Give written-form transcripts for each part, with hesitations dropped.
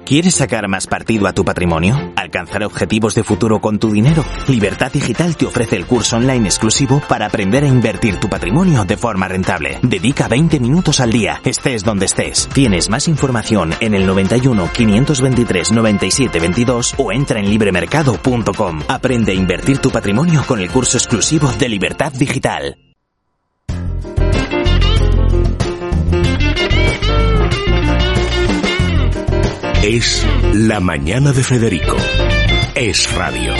¿Quieres sacar más partido a tu patrimonio? ¿Alcanzar objetivos de futuro con tu dinero? Libertad Digital te ofrece el curso online exclusivo para aprender a invertir tu patrimonio de forma rentable. Dedica 20 minutos al día, estés donde estés. Tienes más información en el 91 523 97 22 o entra en libremercado.com. Aprende a invertir tu patrimonio con el curso exclusivo de Libertad Digital. Es la mañana de Federico. Es radio.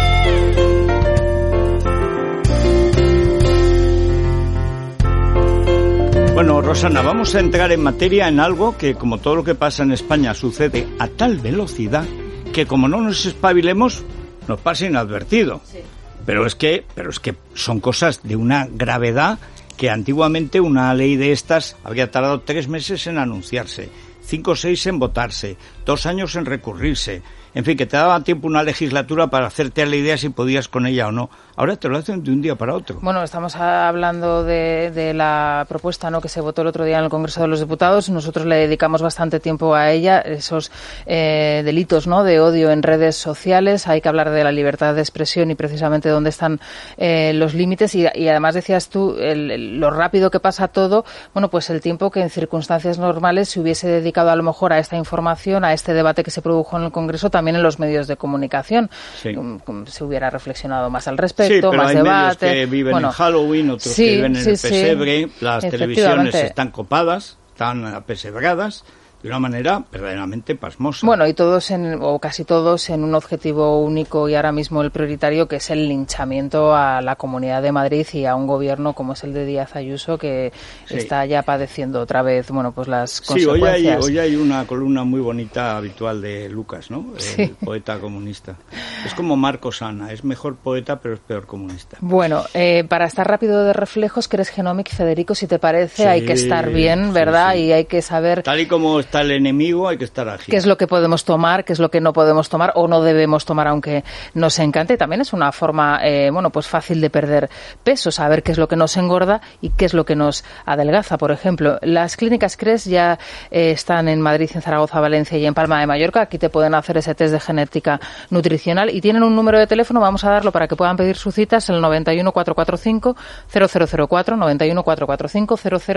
Bueno, Rosana, vamos a entrar en materia en algo que, como todo lo que pasa en España, sucede a tal velocidad que como no nos espabilemos, nos pasa inadvertido. Sí. Pero es que son cosas de una gravedad que antiguamente una ley de estas habría tardado 3 meses en anunciarse, 5 o 6 en votarse, 2 años en recurrirse. En fin, que te daba tiempo una legislatura para hacerte a la idea si podías con ella o no. Ahora te lo hacen de un día para otro. Bueno, estamos hablando de la propuesta, ¿no?, que se votó el otro día en el Congreso de los Diputados. Nosotros le dedicamos bastante tiempo a ella, esos delitos, ¿no?, de odio en redes sociales. Hay que hablar de la libertad de expresión y precisamente dónde están los límites. Y además decías tú, lo rápido que pasa todo. Bueno, pues el tiempo que en circunstancias normales se hubiese dedicado a lo mejor a esta información, a este debate que se produjo en el Congreso, también en los medios de comunicación. Sí. Se hubiera reflexionado más al respecto, sí, pero más hay debate. Medios que viven en Halloween, otros que viven en el pesebre, las televisiones están copadas, están apesebradas de una manera verdaderamente pasmosa. Bueno, y todos o casi todos en un objetivo único y ahora mismo el prioritario, que es el linchamiento a la Comunidad de Madrid y a un gobierno como es el de Díaz Ayuso, que está ya padeciendo otra vez, bueno, pues las consecuencias. Hoy hay una columna muy bonita habitual de Lucas, ¿no? El poeta comunista. Es como Marcos Ana, es mejor poeta pero es peor comunista. Bueno, para estar rápido de reflejos, que eres Genomic, Federico, si te parece, hay que estar bien, ¿verdad? Y hay que saber... Tal y como está el enemigo, hay que estar ágil. ¿Qué es lo que podemos tomar, qué es lo que no podemos tomar o no debemos tomar, aunque nos encante? También es una forma, pues fácil de perder peso, saber qué es lo que nos engorda y qué es lo que nos adelgaza. Por ejemplo, las clínicas CRES ya están en Madrid, en Zaragoza, Valencia y en Palma de Mallorca. Aquí te pueden hacer ese test de genética nutricional y tienen un número de teléfono, vamos a darlo para que puedan pedir su cita, es el 91 445 0004, 91 445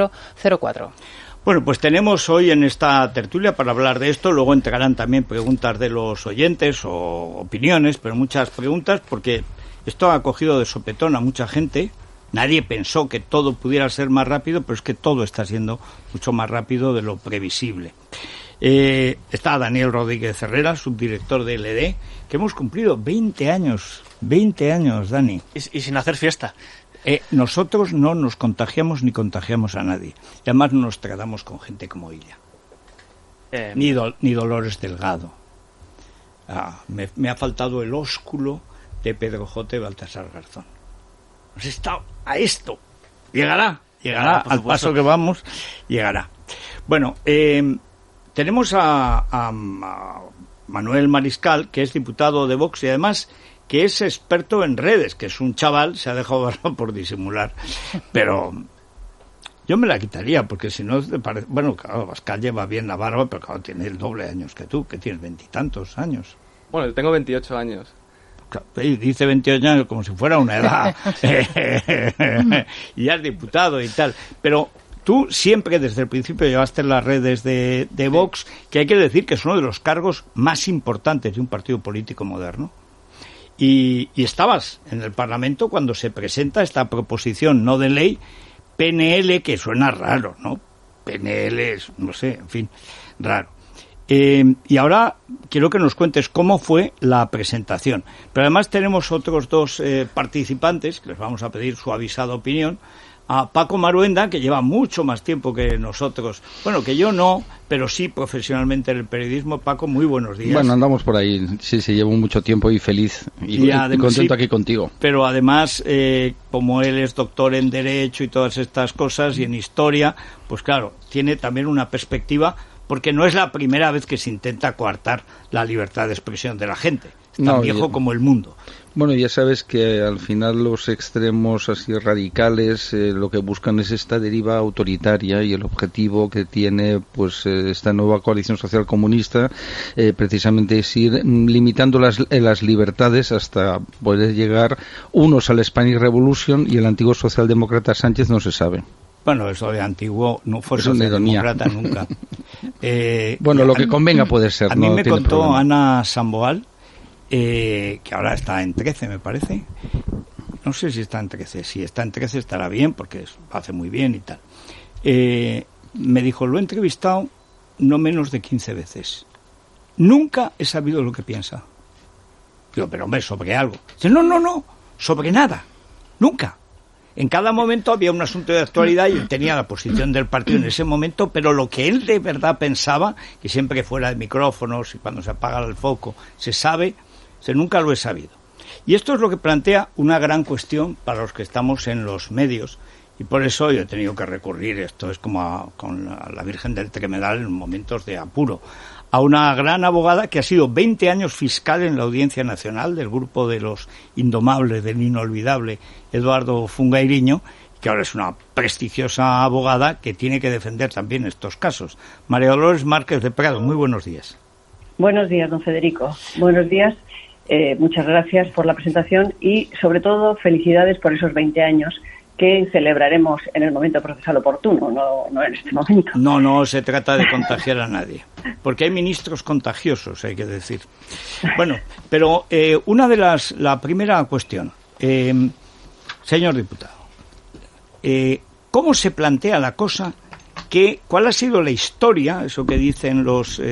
0004. Bueno, pues tenemos hoy en esta tertulia para hablar de esto, luego entrarán también preguntas de los oyentes o opiniones, pero muchas preguntas, porque esto ha cogido de sopetón a mucha gente. Nadie pensó que todo pudiera ser más rápido, pero es que todo está siendo mucho más rápido de lo previsible. Está Daniel Rodríguez Herrera, subdirector de LD, que hemos cumplido 20 años, Dani. Y sin hacer fiesta. Nosotros no nos contagiamos ni contagiamos a nadie. Y además no nos tratamos con gente como ella. Ni Dolores Delgado. Me ha faltado el ósculo de Pedro J. y Baltasar Garzón. Hemos estado a esto. Llegará al paso que vamos, llegará. Bueno, tenemos a Manuel Mariscal, que es diputado de Vox y además que es experto en redes, que es un chaval, se ha dejado barba por disimular, pero yo me la quitaría, porque si no, bueno, claro, Abascal lleva bien la barba, pero claro, tiene el doble de años que tú, que tienes 20 y tantos años. Bueno, yo tengo 28 años. Dice 28 años como si fuera una edad, y ya es diputado y tal, pero... Tú siempre, desde el principio, llevaste las redes de Vox, que hay que decir que es uno de los cargos más importantes de un partido político moderno. Y estabas en el Parlamento cuando se presenta esta proposición no de ley, PNL, que suena raro, ¿no? PNL es, no sé, en fin, raro. Y ahora quiero que nos cuentes cómo fue la presentación. Pero además tenemos otros dos participantes, que les vamos a pedir su avisada opinión. A Paco Maruenda, que lleva mucho más tiempo que nosotros. Bueno, que yo no, pero sí profesionalmente en el periodismo. Paco, muy buenos días. Bueno, andamos por ahí. Sí, llevo mucho tiempo y feliz y contento aquí contigo. Pero además, como él es doctor en Derecho y todas estas cosas y en Historia, pues claro, tiene también una perspectiva porque no es la primera vez que se intenta coartar la libertad de expresión de la gente. Es tan viejo como el mundo. Bueno, ya sabes que al final los extremos así radicales lo que buscan es esta deriva autoritaria, y el objetivo que tiene pues esta nueva coalición social comunista precisamente es ir limitando las libertades hasta poder llegar unos al Spanish Revolution, y el antiguo socialdemócrata Sánchez no se sabe. Bueno, eso de antiguo no fue socialdemócrata nunca. Bueno, lo que convenga puede ser. A mí me contó Ana Samboal, que ahora está en 13, me parece. No sé si está en 13. Si está en 13 estará bien, porque lo hace muy bien y tal. Me dijo, lo he entrevistado no menos de 15 veces. Nunca he sabido lo que piensa. Digo, pero hombre, sobre algo. Dice, no, sobre nada. Nunca. En cada momento había un asunto de actualidad y él tenía la posición del partido en ese momento, pero lo que él de verdad pensaba, que siempre fuera de micrófonos y cuando se apaga el foco, se sabe, nunca lo he sabido. Y esto es lo que plantea una gran cuestión para los que estamos en los medios, y por eso yo he tenido que recurrir, esto es como con la Virgen del Tremedal en momentos de apuro, a una gran abogada que ha sido 20 años fiscal en la Audiencia Nacional del grupo de los indomables, del inolvidable Eduardo Fungairiño, que ahora es una prestigiosa abogada que tiene que defender también estos casos. María Dolores Márquez de Prado, muy buenos días. Buenos días, don Federico. Buenos días. Muchas gracias por la presentación y, sobre todo, felicidades por esos 20 años que celebraremos en el momento procesal oportuno, no en este momento. No se trata de contagiar a nadie, porque hay ministros contagiosos, hay que decir. Bueno, pero la primera cuestión, señor diputado, ¿cómo se plantea la cosa? ¿Cuál ha sido la historia, eso que dicen los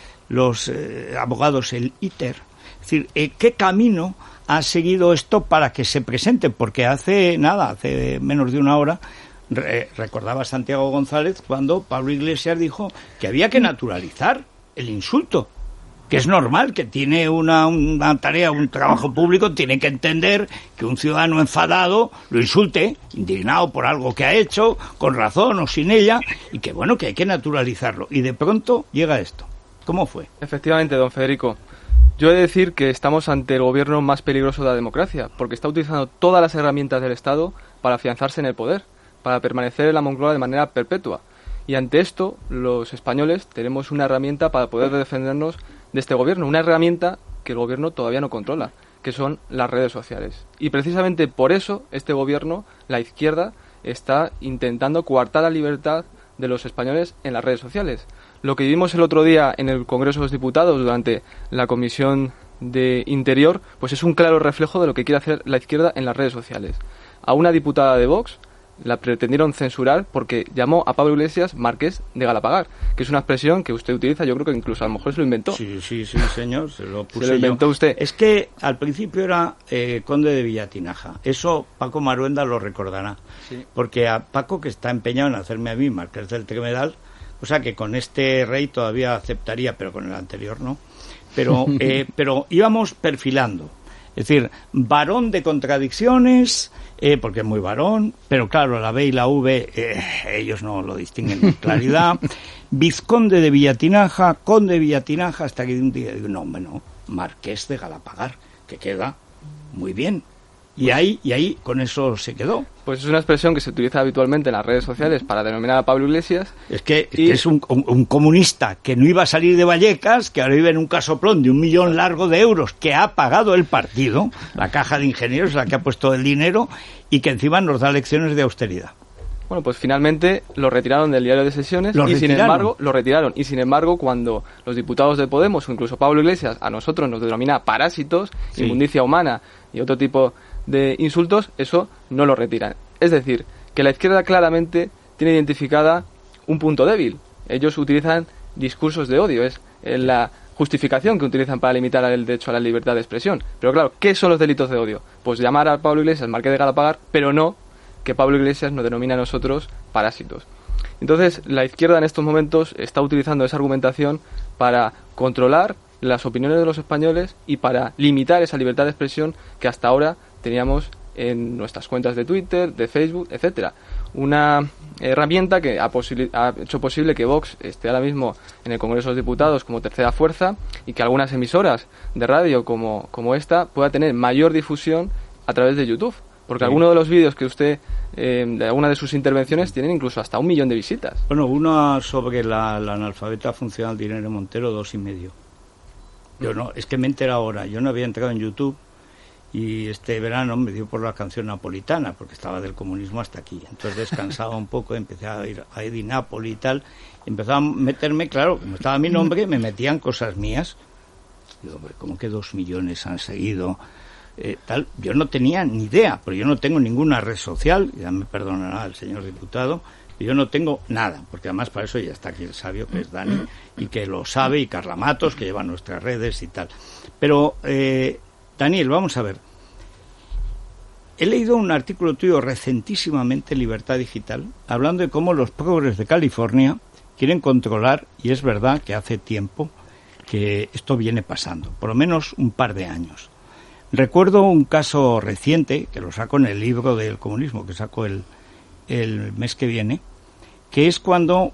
abogados, el ITER? Es decir, ¿qué camino ha seguido esto para que se presente? Porque hace menos de una hora, recordaba Santiago González cuando Pablo Iglesias dijo que había que naturalizar el insulto, que es normal, que tiene una tarea, un trabajo público, tiene que entender que un ciudadano enfadado lo insulte, indignado por algo que ha hecho, con razón o sin ella, y que bueno, que hay que naturalizarlo. Y de pronto llega esto. ¿Cómo fue? Efectivamente, don Federico. Yo he de decir que estamos ante el gobierno más peligroso de la democracia, porque está utilizando todas las herramientas del Estado para afianzarse en el poder, para permanecer en la Moncloa de manera perpetua. Y ante esto, los españoles tenemos una herramienta para poder defendernos de este gobierno, una herramienta que el gobierno todavía no controla, que son las redes sociales. Y precisamente por eso este gobierno, la izquierda, está intentando coartar la libertad de los españoles en las redes sociales. Lo que vimos el otro día en el Congreso de los Diputados durante la Comisión de Interior, pues es un claro reflejo de lo que quiere hacer la izquierda en las redes sociales. A una diputada de Vox la pretendieron censurar porque llamó a Pablo Iglesias Marqués de Galapagar, que es una expresión que usted utiliza, yo creo que incluso a lo mejor se lo inventó. Sí, señor, se lo puse. Se lo inventó usted. Es que al principio era conde de Villatinaja. Eso Paco Maruenda lo recordará. Sí. Porque a Paco, que está empeñado en hacerme a mí Marqués del Tremedal, o sea que con este rey todavía aceptaría, pero con el anterior no. Pero íbamos perfilando. Es decir, varón de contradicciones, porque es muy varón, pero claro, la B y la V, ellos no lo distinguen con claridad. Vizconde de Villatinaja, conde de Villatinaja, hasta que un día digo, no, Marqués de Galapagar, que queda muy bien. Y ahí con eso se quedó. Pues es una expresión que se utiliza habitualmente en las redes sociales para denominar a Pablo Iglesias. Es que es un comunista que no iba a salir de Vallecas, que ahora vive en un casoplón de 1 millón largo de euros, que ha pagado el partido, la caja de ingenieros, la que ha puesto el dinero, y que encima nos da lecciones de austeridad. Bueno, pues finalmente lo retiraron del diario de sesiones sin embargo, cuando los diputados de Podemos o incluso Pablo Iglesias a nosotros nos denomina parásitos, sí, inmundicia humana y otro tipo de insultos, eso no lo retiran. Es decir, que la izquierda claramente tiene identificada un punto débil. Ellos utilizan discursos de odio, es la justificación que utilizan para limitar el derecho a la libertad de expresión. Pero claro, ¿qué son los delitos de odio? Pues llamar a Pablo Iglesias Marqués de Galapagar, pero no que Pablo Iglesias nos denomina a nosotros parásitos. Entonces, la izquierda en estos momentos está utilizando esa argumentación para controlar las opiniones de los españoles y para limitar esa libertad de expresión que hasta ahora teníamos en nuestras cuentas de Twitter, de Facebook, etcétera. Una herramienta que ha hecho posible que Vox esté ahora mismo en el Congreso de los Diputados como tercera fuerza y que algunas emisoras de radio como esta pueda tener mayor difusión a través de YouTube. Porque algunos de los vídeos que usted, de alguna de sus intervenciones, tienen incluso hasta 1 millón de visitas. Bueno, una sobre la analfabeta funcional de Irene Montero, 2,5. Yo no, es que me he enterado ahora. Yo no había entrado en YouTube y este verano me dio por la canción napolitana, porque estaba del comunismo hasta aquí. Entonces descansaba un poco, empecé a ir a Eddie Napoli y tal. Y empezaba a meterme, claro, como estaba mi nombre, me metían cosas mías. Digo, hombre, ¿cómo que 2 millones han seguido? Tal, yo no tenía ni idea, porque yo no tengo ninguna red social, ya me perdonará el señor diputado, yo no tengo nada, porque además para eso ya está aquí el sabio, que es Dani, y que lo sabe, y Carla Matos, que lleva nuestras redes y tal. Pero, Daniel, vamos a ver. He leído un artículo tuyo recentísimamente en Libertad Digital, hablando de cómo los progres de California quieren controlar, y es verdad que hace tiempo que esto viene pasando, por lo menos un par de años. Recuerdo un caso reciente, que lo saco en el libro del comunismo, que saco el mes que viene, que es cuando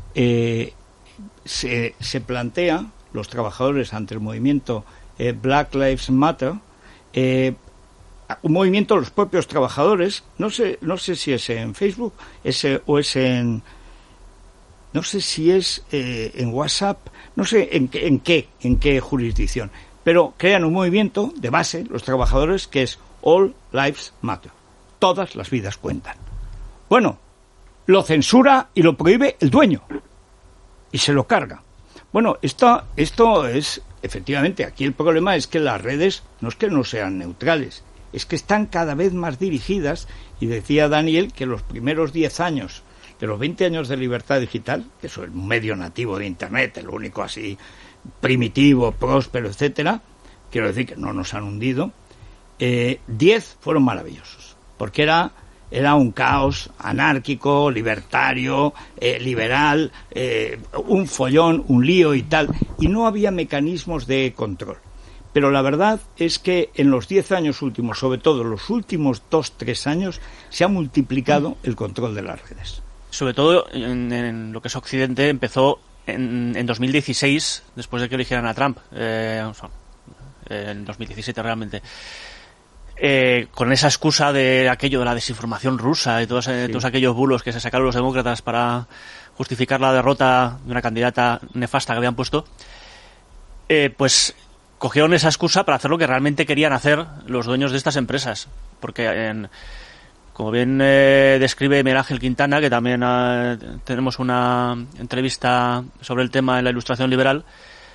se plantea los trabajadores ante el movimiento Black Lives Matter, un movimiento de los propios trabajadores, no sé si es en Facebook o es en... No sé si es en WhatsApp, no sé en qué jurisdicción, pero crean un movimiento de base, los trabajadores, que es All Lives Matter. Todas las vidas cuentan. Bueno, lo censura y lo prohíbe el dueño. Y se lo carga. Bueno, esto es, efectivamente, aquí el problema es que las redes no es que no sean neutrales, es que están cada vez más dirigidas, y decía Daniel que los primeros 10 años, de los 20 años de Libertad Digital, que es un medio nativo de Internet, el único así primitivo, próspero, etcétera, quiero decir que no nos han hundido, 10 fueron maravillosos, porque era un caos anárquico, libertario, liberal, un follón, un lío y tal, y no había mecanismos de control. Pero la verdad es que en los 10 años últimos, sobre todo los últimos 2-3 años, se ha multiplicado el control de las redes. Sobre todo en lo que es Occidente empezó en 2016, después de que eligieran a Trump, en 2017 realmente, con esa excusa de aquello de la desinformación rusa y todos aquellos bulos que se sacaron los demócratas para justificar la derrota de una candidata nefasta que habían puesto, pues cogieron esa excusa para hacer lo que realmente querían hacer los dueños de estas empresas, porque como bien describe Miguel Ángel Quintana, que también tenemos una entrevista sobre el tema en la Ilustración Liberal,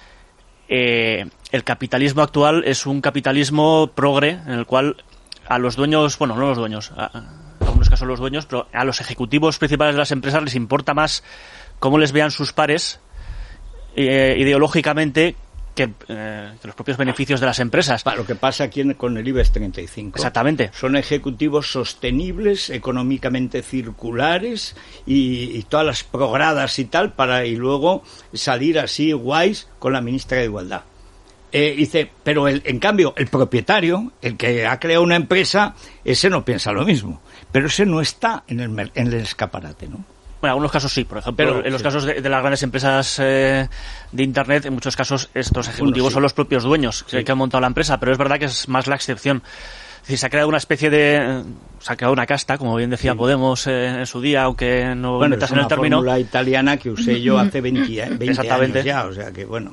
el capitalismo actual es un capitalismo progre en el cual a los dueños, bueno, no los dueños, en algunos casos los dueños, pero a los ejecutivos principales de las empresas les importa más cómo les vean sus pares ideológicamente que los propios beneficios de las empresas. Lo que pasa aquí con el IBEX 35. Exactamente. Son ejecutivos sostenibles, económicamente circulares y todas las progradas y tal, y luego salir así guays con la ministra de Igualdad. Dice, pero en cambio, el propietario, el que ha creado una empresa, ese no piensa lo mismo. Pero ese no está en el escaparate, ¿no? Bueno, en algunos casos sí, por ejemplo, en los casos de las grandes empresas de Internet, en muchos casos estos ejecutivos son los propios dueños que han montado la empresa, pero es verdad que es más la excepción. Es decir, se ha creado una especie de... se ha creado una casta, como bien decía Podemos en su día, aunque no metas en el término. Es una fórmula italiana que usé yo hace 20 años ya, o sea que bueno.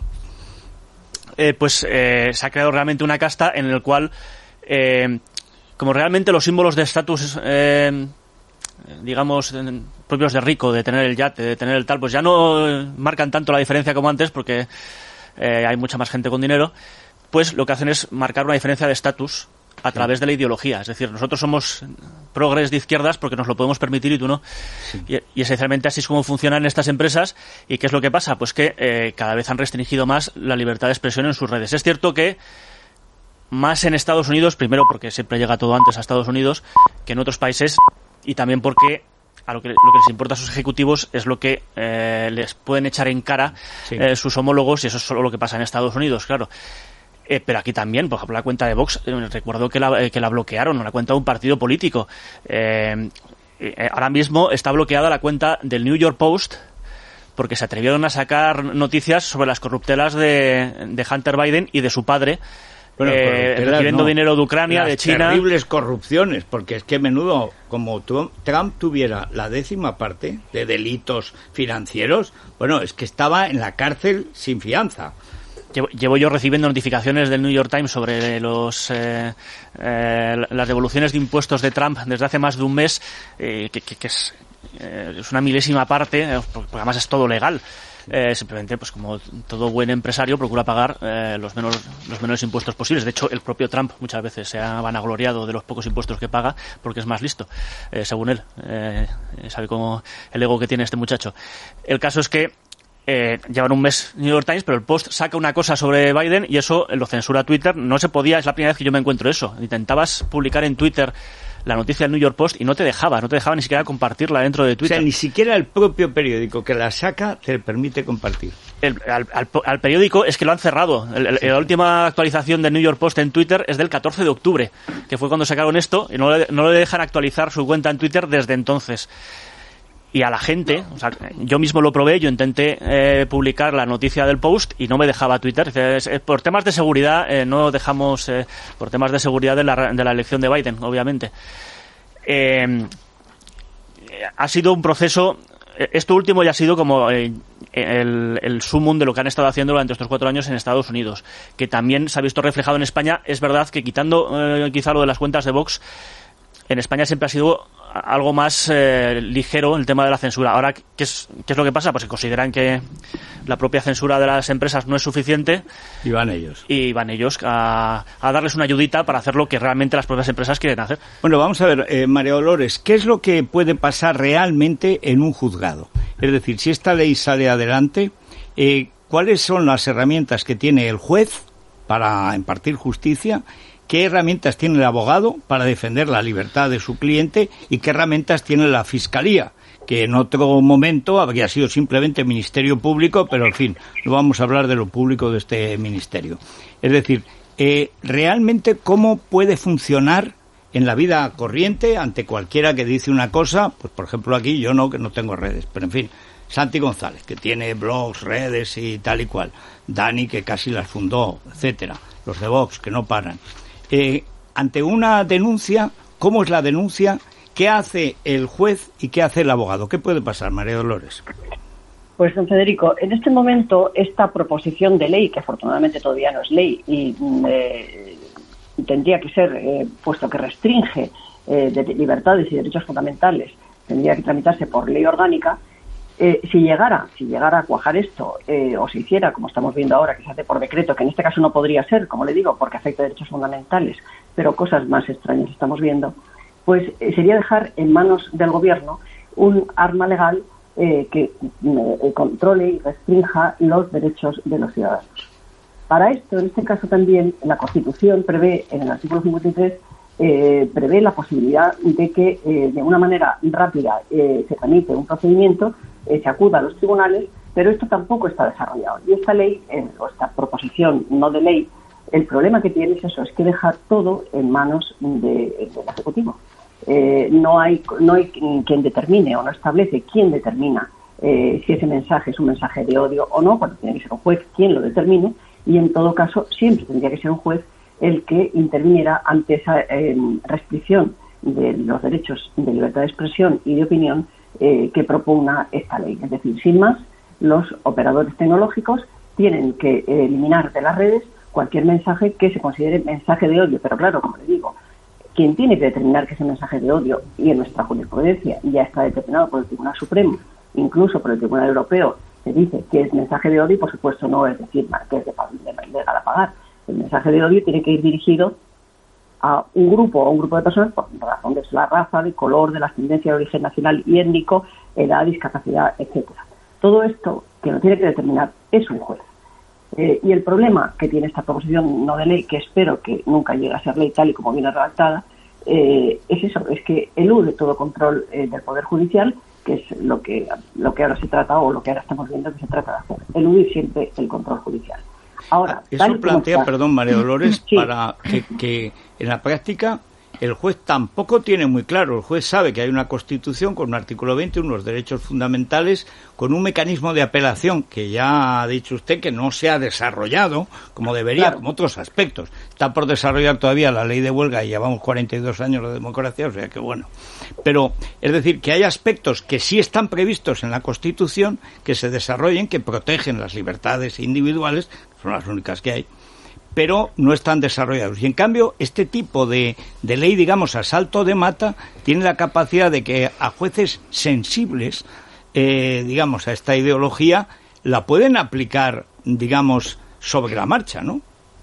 Se ha creado realmente una casta en el cual, como realmente los símbolos de estatus... digamos, propios de rico, de tener el yate, de tener el tal, pues ya no marcan tanto la diferencia como antes, porque hay mucha más gente con dinero, pues lo que hacen es marcar una diferencia de estatus a través de la ideología. Es decir, nosotros somos progres de izquierdas porque nos lo podemos permitir y tú no. Sí. Y esencialmente así es como funcionan estas empresas. ¿Y qué es lo que pasa? Pues que cada vez han restringido más la libertad de expresión en sus redes. Es cierto que más en Estados Unidos, primero porque siempre llega todo antes a Estados Unidos que en otros países, y también porque lo que les importa a sus ejecutivos es lo que les pueden echar en cara sus homólogos, y eso es solo lo que pasa en Estados Unidos, claro. Pero aquí también, por ejemplo, la cuenta de Vox, recuerdo que la bloquearon, la cuenta de un partido político. Ahora mismo está bloqueada la cuenta del New York Post porque se atrevieron a sacar noticias sobre las corruptelas de Hunter Biden y de su padre, recibiendo dinero de Ucrania, de China. Terribles corrupciones, porque es que menudo, como Trump tuviera la 10ª parte de delitos financieros, bueno, es que estaba en la cárcel sin fianza. Llevo yo recibiendo notificaciones del New York Times sobre las devoluciones de impuestos de Trump desde hace más de un mes, que es una milésima parte, porque además es todo legal. Simplemente, pues como todo buen empresario, procura pagar los menores impuestos posibles. De hecho, el propio Trump muchas veces se ha vanagloriado de los pocos impuestos que paga porque es más listo, según él. Sabe cómo el ego que tiene este muchacho. El caso es que llevan un mes New York Times, pero el Post saca una cosa sobre Biden y eso lo censura Twitter. No se podía, es la primera vez que yo me encuentro eso. Intentabas publicar en Twitter la noticia del New York Post y no te dejaba ni siquiera compartirla dentro de Twitter. O sea, ni siquiera el propio periódico que la saca te permite compartir. Al periódico es que lo han cerrado. La última actualización del New York Post en Twitter es del 14 de octubre, que fue cuando sacaron esto, y no le dejan actualizar su cuenta en Twitter desde entonces. Y a la gente, o sea, yo mismo lo probé, yo intenté publicar la noticia del Post y no me dejaba Twitter. Por temas de seguridad, no dejamos, por temas de seguridad de la elección de Biden, obviamente. Ha sido un proceso, esto último ya ha sido como el sumum de lo que han estado haciendo durante estos 4 años en Estados Unidos, que también se ha visto reflejado en España. Es verdad que quitando quizá lo de las cuentas de Vox, en España siempre ha sido algo más ligero el tema de la censura. Ahora, ¿qué es lo que pasa? Pues que consideran que la propia censura de las empresas no es suficiente. Y van ellos. A darles una ayudita para hacer lo que realmente las propias empresas quieren hacer. Bueno, vamos a ver, María Dolores, ¿qué es lo que puede pasar realmente en un juzgado? Es decir, si esta ley sale adelante, ¿cuáles son las herramientas que tiene el juez para impartir justicia? ¿Qué herramientas tiene el abogado para defender la libertad de su cliente? ¿Y qué herramientas tiene la Fiscalía? Que en otro momento habría sido simplemente Ministerio Público, pero en fin, no vamos a hablar de lo público de este ministerio. Es decir, realmente cómo puede funcionar en la vida corriente ante cualquiera que dice una cosa, pues por ejemplo aquí yo no, que no tengo redes, pero en fin, Santi González, que tiene blogs, redes y tal y cual, Dani, que casi las fundó, etcétera, los de Vox, que no paran. Ante una denuncia, ¿cómo es la denuncia? ¿Qué hace el juez y qué hace el abogado? ¿Qué puede pasar, María Dolores? Pues, don Federico, en este momento esta proposición de ley, que afortunadamente todavía no es ley y tendría que ser, puesto que restringe de libertades y derechos fundamentales, tendría que tramitarse por ley orgánica. Si llegara a cuajar esto, o se hiciera, como estamos viendo ahora, que se hace por decreto, que en este caso no podría ser, como le digo, porque afecta a derechos fundamentales, pero cosas más extrañas estamos viendo, pues sería dejar en manos del gobierno un arma legal que controle y restrinja los derechos de los ciudadanos. Para esto, en este caso también, la Constitución prevé, en el artículo 53, prevé la posibilidad de que de una manera rápida se tramite un procedimiento, se acuda a los tribunales, pero esto tampoco está desarrollado. Y esta ley, o esta proposición no de ley, el problema que tiene es eso, es que deja todo en manos del Ejecutivo. No hay quien determine o no establece quién determina si ese mensaje es un mensaje de odio o no, cuando tiene que ser un juez quien lo determine, y en todo caso siempre tendría que ser un juez el que interviniera ante esa restricción de los derechos de libertad de expresión y de opinión que propugna esta ley. Es decir, sin más, los operadores tecnológicos tienen que eliminar de las redes cualquier mensaje que se considere mensaje de odio. Pero claro, como le digo, quien tiene que determinar que ese mensaje de odio, y en nuestra jurisprudencia ya está determinado por el Tribunal Supremo, incluso por el Tribunal Europeo, se dice que es mensaje de odio y por supuesto no es decir que es de legal a pagar. El mensaje de odio tiene que ir dirigido a un grupo de personas por razón de la raza, de color, de la ascendencia de origen nacional y étnico, edad, discapacidad, etcétera. Todo esto que lo tiene que determinar es un juez. Y el problema que tiene esta proposición no de ley, que espero que nunca llegue a ser ley tal y como viene redactada, es eso, es que elude todo control del Poder Judicial, que es lo que ahora se trata, o lo que ahora estamos viendo que se trata de hacer, eludir siempre el control judicial. Ahora, eso plantea, perdón, María Dolores, sí, para que en la práctica el juez tampoco tiene muy claro. El juez sabe que hay una Constitución con un artículo 20, unos derechos fundamentales, con un mecanismo de apelación que ya ha dicho usted que no se ha desarrollado como debería, claro, como otros aspectos. Está por desarrollar todavía la ley de huelga y llevamos 42 años de democracia, o sea que bueno. Pero, es decir, que hay aspectos que sí están previstos en la Constitución que se desarrollen, que protegen las libertades individuales, son las únicas que hay, pero no están desarrollados. Y en cambio, este tipo de ley, digamos, a salto de mata, tiene la capacidad de que a jueces sensibles, digamos, a esta ideología, la pueden aplicar, digamos, sobre la marcha, ¿no?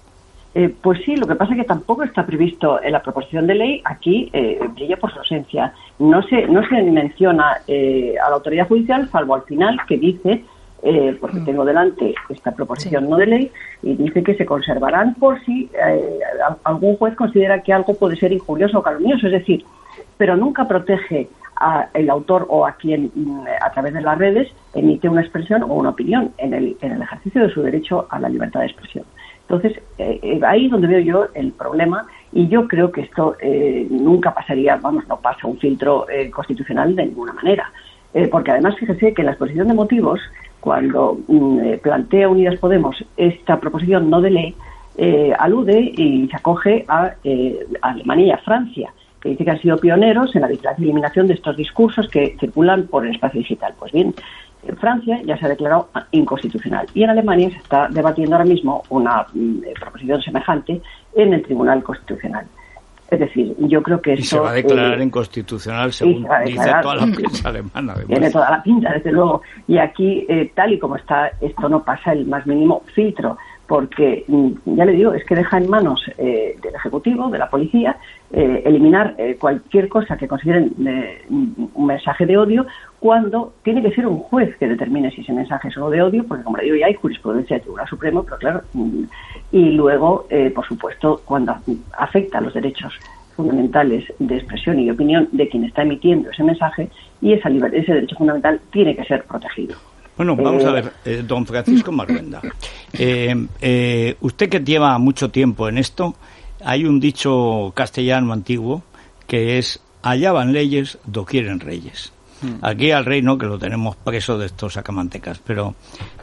Pues sí, lo que pasa es que tampoco está previsto en la proposición de ley. Aquí brilla por su ausencia. No se menciona a la autoridad judicial, salvo al final, que dice, porque tengo delante esta proposición no de ley, y dice que se conservarán por si algún juez considera que algo puede ser injurioso o calumnioso, es decir, pero nunca protege al autor o a quien a través de las redes emite una expresión o una opinión en el ejercicio de su derecho a la libertad de expresión. Entonces, ahí es donde veo yo el problema, y yo creo que esto nunca pasaría, no pasa un filtro constitucional de ninguna manera, porque además fíjese que en la exposición de motivos, cuando plantea Unidas Podemos esta proposición no de ley, alude y se acoge a Alemania y a Francia, que dice que han sido pioneros en la vigilancia y eliminación de estos discursos que circulan por el espacio digital. Pues bien, en Francia ya se ha declarado inconstitucional y en Alemania se está debatiendo ahora mismo una proposición semejante en el Tribunal Constitucional. Es decir, yo creo que esto... Y se va a declarar inconstitucional, según dice toda la prensa alemana. Además. Tiene toda la pinta, desde luego. Y aquí, tal y como está, esto no pasa el más mínimo filtro, porque, ya le digo, es que deja en manos del Ejecutivo, de la Policía, eliminar cualquier cosa que consideren un mensaje de odio, cuando tiene que ser un juez que determine si ese mensaje es solo de odio, porque, como le digo, ya hay jurisprudencia del Tribunal Supremo, pero claro, y luego, por supuesto, cuando afecta a los derechos fundamentales de expresión y de opinión de quien está emitiendo ese mensaje, y ese derecho fundamental tiene que ser protegido. Bueno, vamos a ver, don Francisco Marhuenda. Usted que lleva mucho tiempo en esto, hay un dicho castellano antiguo que es: allá van leyes, doquieren reyes. Aquí al rey no, que lo tenemos preso de estos sacamantecas, pero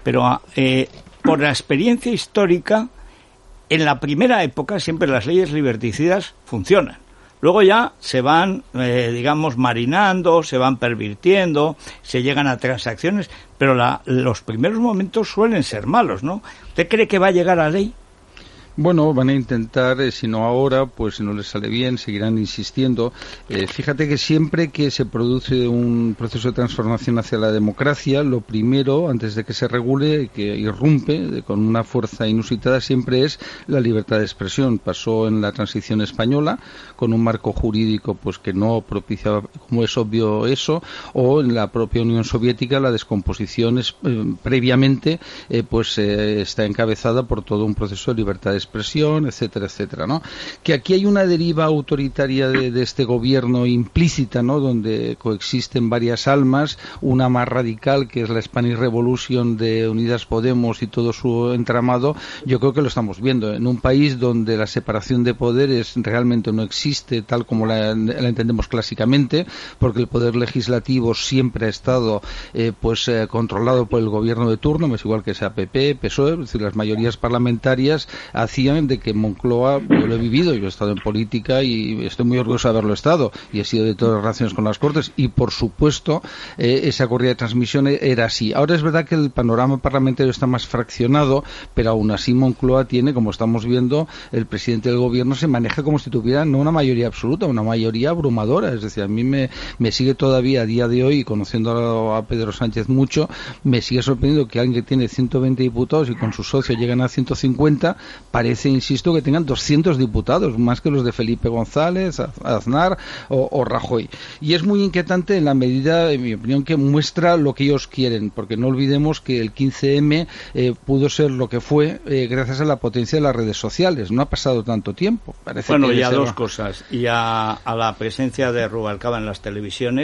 por la experiencia histórica, en la primera época siempre las leyes liberticidas funcionan. Luego ya se van, digamos, marinando, se van pervirtiendo, se llegan a transacciones, pero los primeros momentos suelen ser malos, ¿no? ¿Usted cree que va a llegar a ley? Bueno, van a intentar, si no ahora, pues si no les sale bien, seguirán insistiendo. Fíjate que siempre que se produce un proceso de transformación hacia la democracia, lo primero, antes de que se regule, que irrumpe con una fuerza inusitada, siempre es la libertad de expresión. Pasó en la transición española, con un marco jurídico pues que no propiciaba, como es obvio, eso, o en la propia Unión Soviética la descomposición previamente está encabezada por todo un proceso de libertad de expresión, etcétera, etcétera, ¿no? Que aquí hay una deriva autoritaria de este gobierno implícita, ¿no? Donde coexisten varias almas, una más radical, que es la Spanish Revolution de Unidas Podemos y todo su entramado. Yo creo que lo estamos viendo en un país donde la separación de poderes realmente no existe tal como la entendemos clásicamente, porque el poder legislativo siempre ha estado controlado por el gobierno de turno, es igual que sea PP, PSOE, es decir, las mayorías parlamentarias hacían de que Moncloa, yo lo he vivido, yo he estado en política y estoy muy orgulloso de haberlo estado, y he sido de todas las relaciones con las Cortes, y por supuesto esa correa de transmisión era así. Ahora es verdad que el panorama parlamentario está más fraccionado, pero aún así Moncloa tiene, como estamos viendo, el presidente del gobierno se maneja como si tuviera no una mayoría absoluta, una mayoría abrumadora. Es decir, a mí me sigue todavía a día de hoy, conociendo a Pedro Sánchez mucho, me sigue sorprendiendo que alguien que tiene 120 diputados y con sus socios llegan a 150, parece, insisto, que tengan 200 diputados, más que los de Felipe González, Aznar o Rajoy. Y es muy inquietante en la medida, en mi opinión, que muestra lo que ellos quieren, porque no olvidemos que el 15M pudo ser lo que fue gracias a la potencia de las redes sociales. No ha pasado tanto tiempo. Parece bueno, ya dos cosas. Y a la presencia de Rubalcaba en las televisiones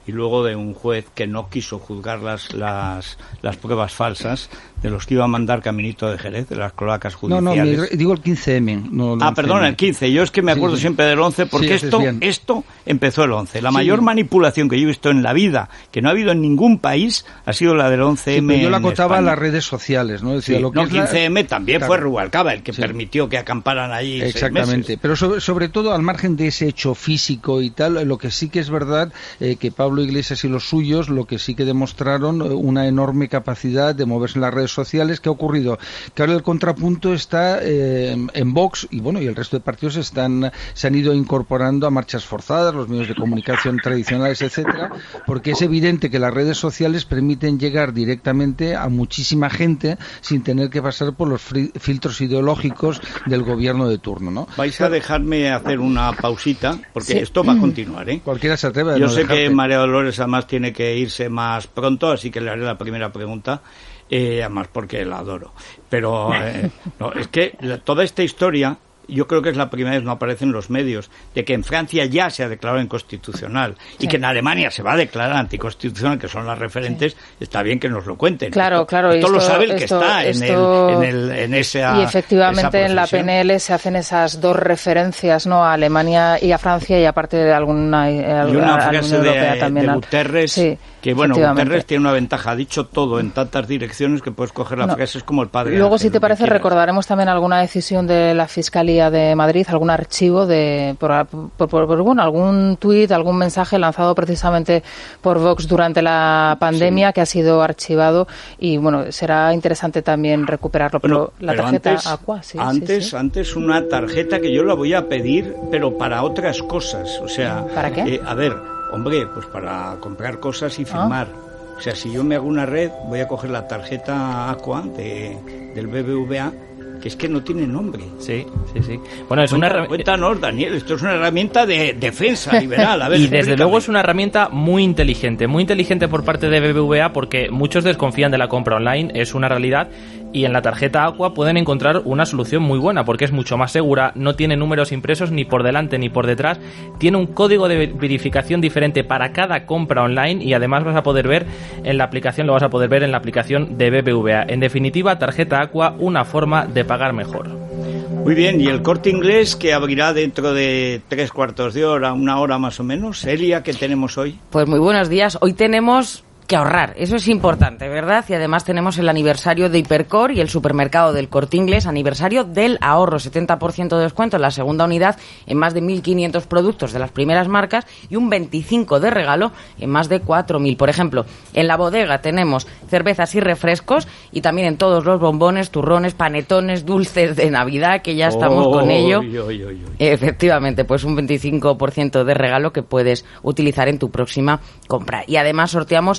y luego de un juez que no quiso juzgar las pruebas falsas de los que iba a mandar caminito de Jerez, de las cloacas judiciales. No, digo el 15M. No el perdón, el 15. Yo es que me acuerdo siempre del 11 porque esto empezó el 11. La mayor manipulación que yo he visto en la vida, que no ha habido en ningún país, ha sido la del 11M. Pero yo la acotaba a las redes sociales, ¿no? Decía, lo que 15M también fue Rubalcaba el que permitió que acamparan allí 6 meses. Exactamente. Pero sobre todo, al margen de ese hecho físico y tal, lo que sí que es verdad, que Pablo Iglesias y los suyos, lo que sí que demostraron una enorme capacidad de moverse en las redes sociales. ¿Qué ha ocurrido? Que ahora el contrapunto está en Vox y el resto de partidos se han ido incorporando a marchas forzadas, los medios de comunicación tradicionales, etcétera, porque es evidente que las redes sociales permiten llegar directamente a muchísima gente sin tener que pasar por los filtros ideológicos del gobierno de turno, ¿no? Vais a dejarme hacer una pausita porque esto va a continuar, ¿eh? Cualquiera se atreve a Yo sé que María Dolores además tiene que irse más pronto, así que le haré la primera pregunta. Además porque la adoro, pero es que toda esta historia yo creo que es la primera vez, no aparece en los medios, de que en Francia ya se ha declarado inconstitucional y que en Alemania se va a declarar anticonstitucional, que son las referentes. Está bien que nos lo cuenten. Claro. Esto lo sabe el que está en esa. Y efectivamente en la PNL se hacen esas dos referencias, ¿no? A Alemania y a Francia, y aparte de alguna y una frase de Guterres, que Guterres tiene una ventaja, ha dicho todo en tantas direcciones que puedes coger la frase, es como el padre. Luego, si te parece, recordaremos también alguna decisión de la Fiscalía de Madrid, algún archivo por algún tuit, algún mensaje lanzado precisamente por Vox durante la pandemia, que ha sido archivado, y será interesante también recuperarlo. Pero la tarjeta Aqua, antes una tarjeta que yo la voy a pedir, pero para otras cosas, o sea, ¿para qué? Pues para comprar cosas y firmar. O sea, si yo me hago una red, voy a coger la tarjeta Aqua del BBVA, que es que no tiene nombre. Sí. Bueno, es Cuéntanos, Daniel, esto es una herramienta de defensa liberal. A ver, y desde luego es una herramienta muy inteligente por parte de BBVA, porque muchos desconfían de la compra online, es una realidad, y en la tarjeta Aqua pueden encontrar una solución muy buena, porque es mucho más segura, no tiene números impresos ni por delante ni por detrás, tiene un código de verificación diferente para cada compra online, y además lo vas a poder ver en la aplicación de BBVA. En definitiva, tarjeta Aqua, una forma de pagar mejor. Muy bien, ¿y el Corte Inglés, que abrirá dentro de 3/4 de hora, 1 hora más o menos? Elia, ¿qué tenemos hoy? Pues muy buenos días. Hoy tenemos que ahorrar, eso es importante, ¿verdad? Y además tenemos el aniversario de Hipercor y el supermercado del Corte Inglés, aniversario del ahorro, 70% de descuento en la segunda unidad en más de 1.500 productos de las primeras marcas y un 25% de regalo en más de 4.000. Por ejemplo, en la bodega tenemos cervezas y refrescos, y también en todos los bombones, turrones, panetones, dulces de Navidad, que ya estamos con ello. Efectivamente, pues un 25% de regalo que puedes utilizar en tu próxima compra. Y además sorteamos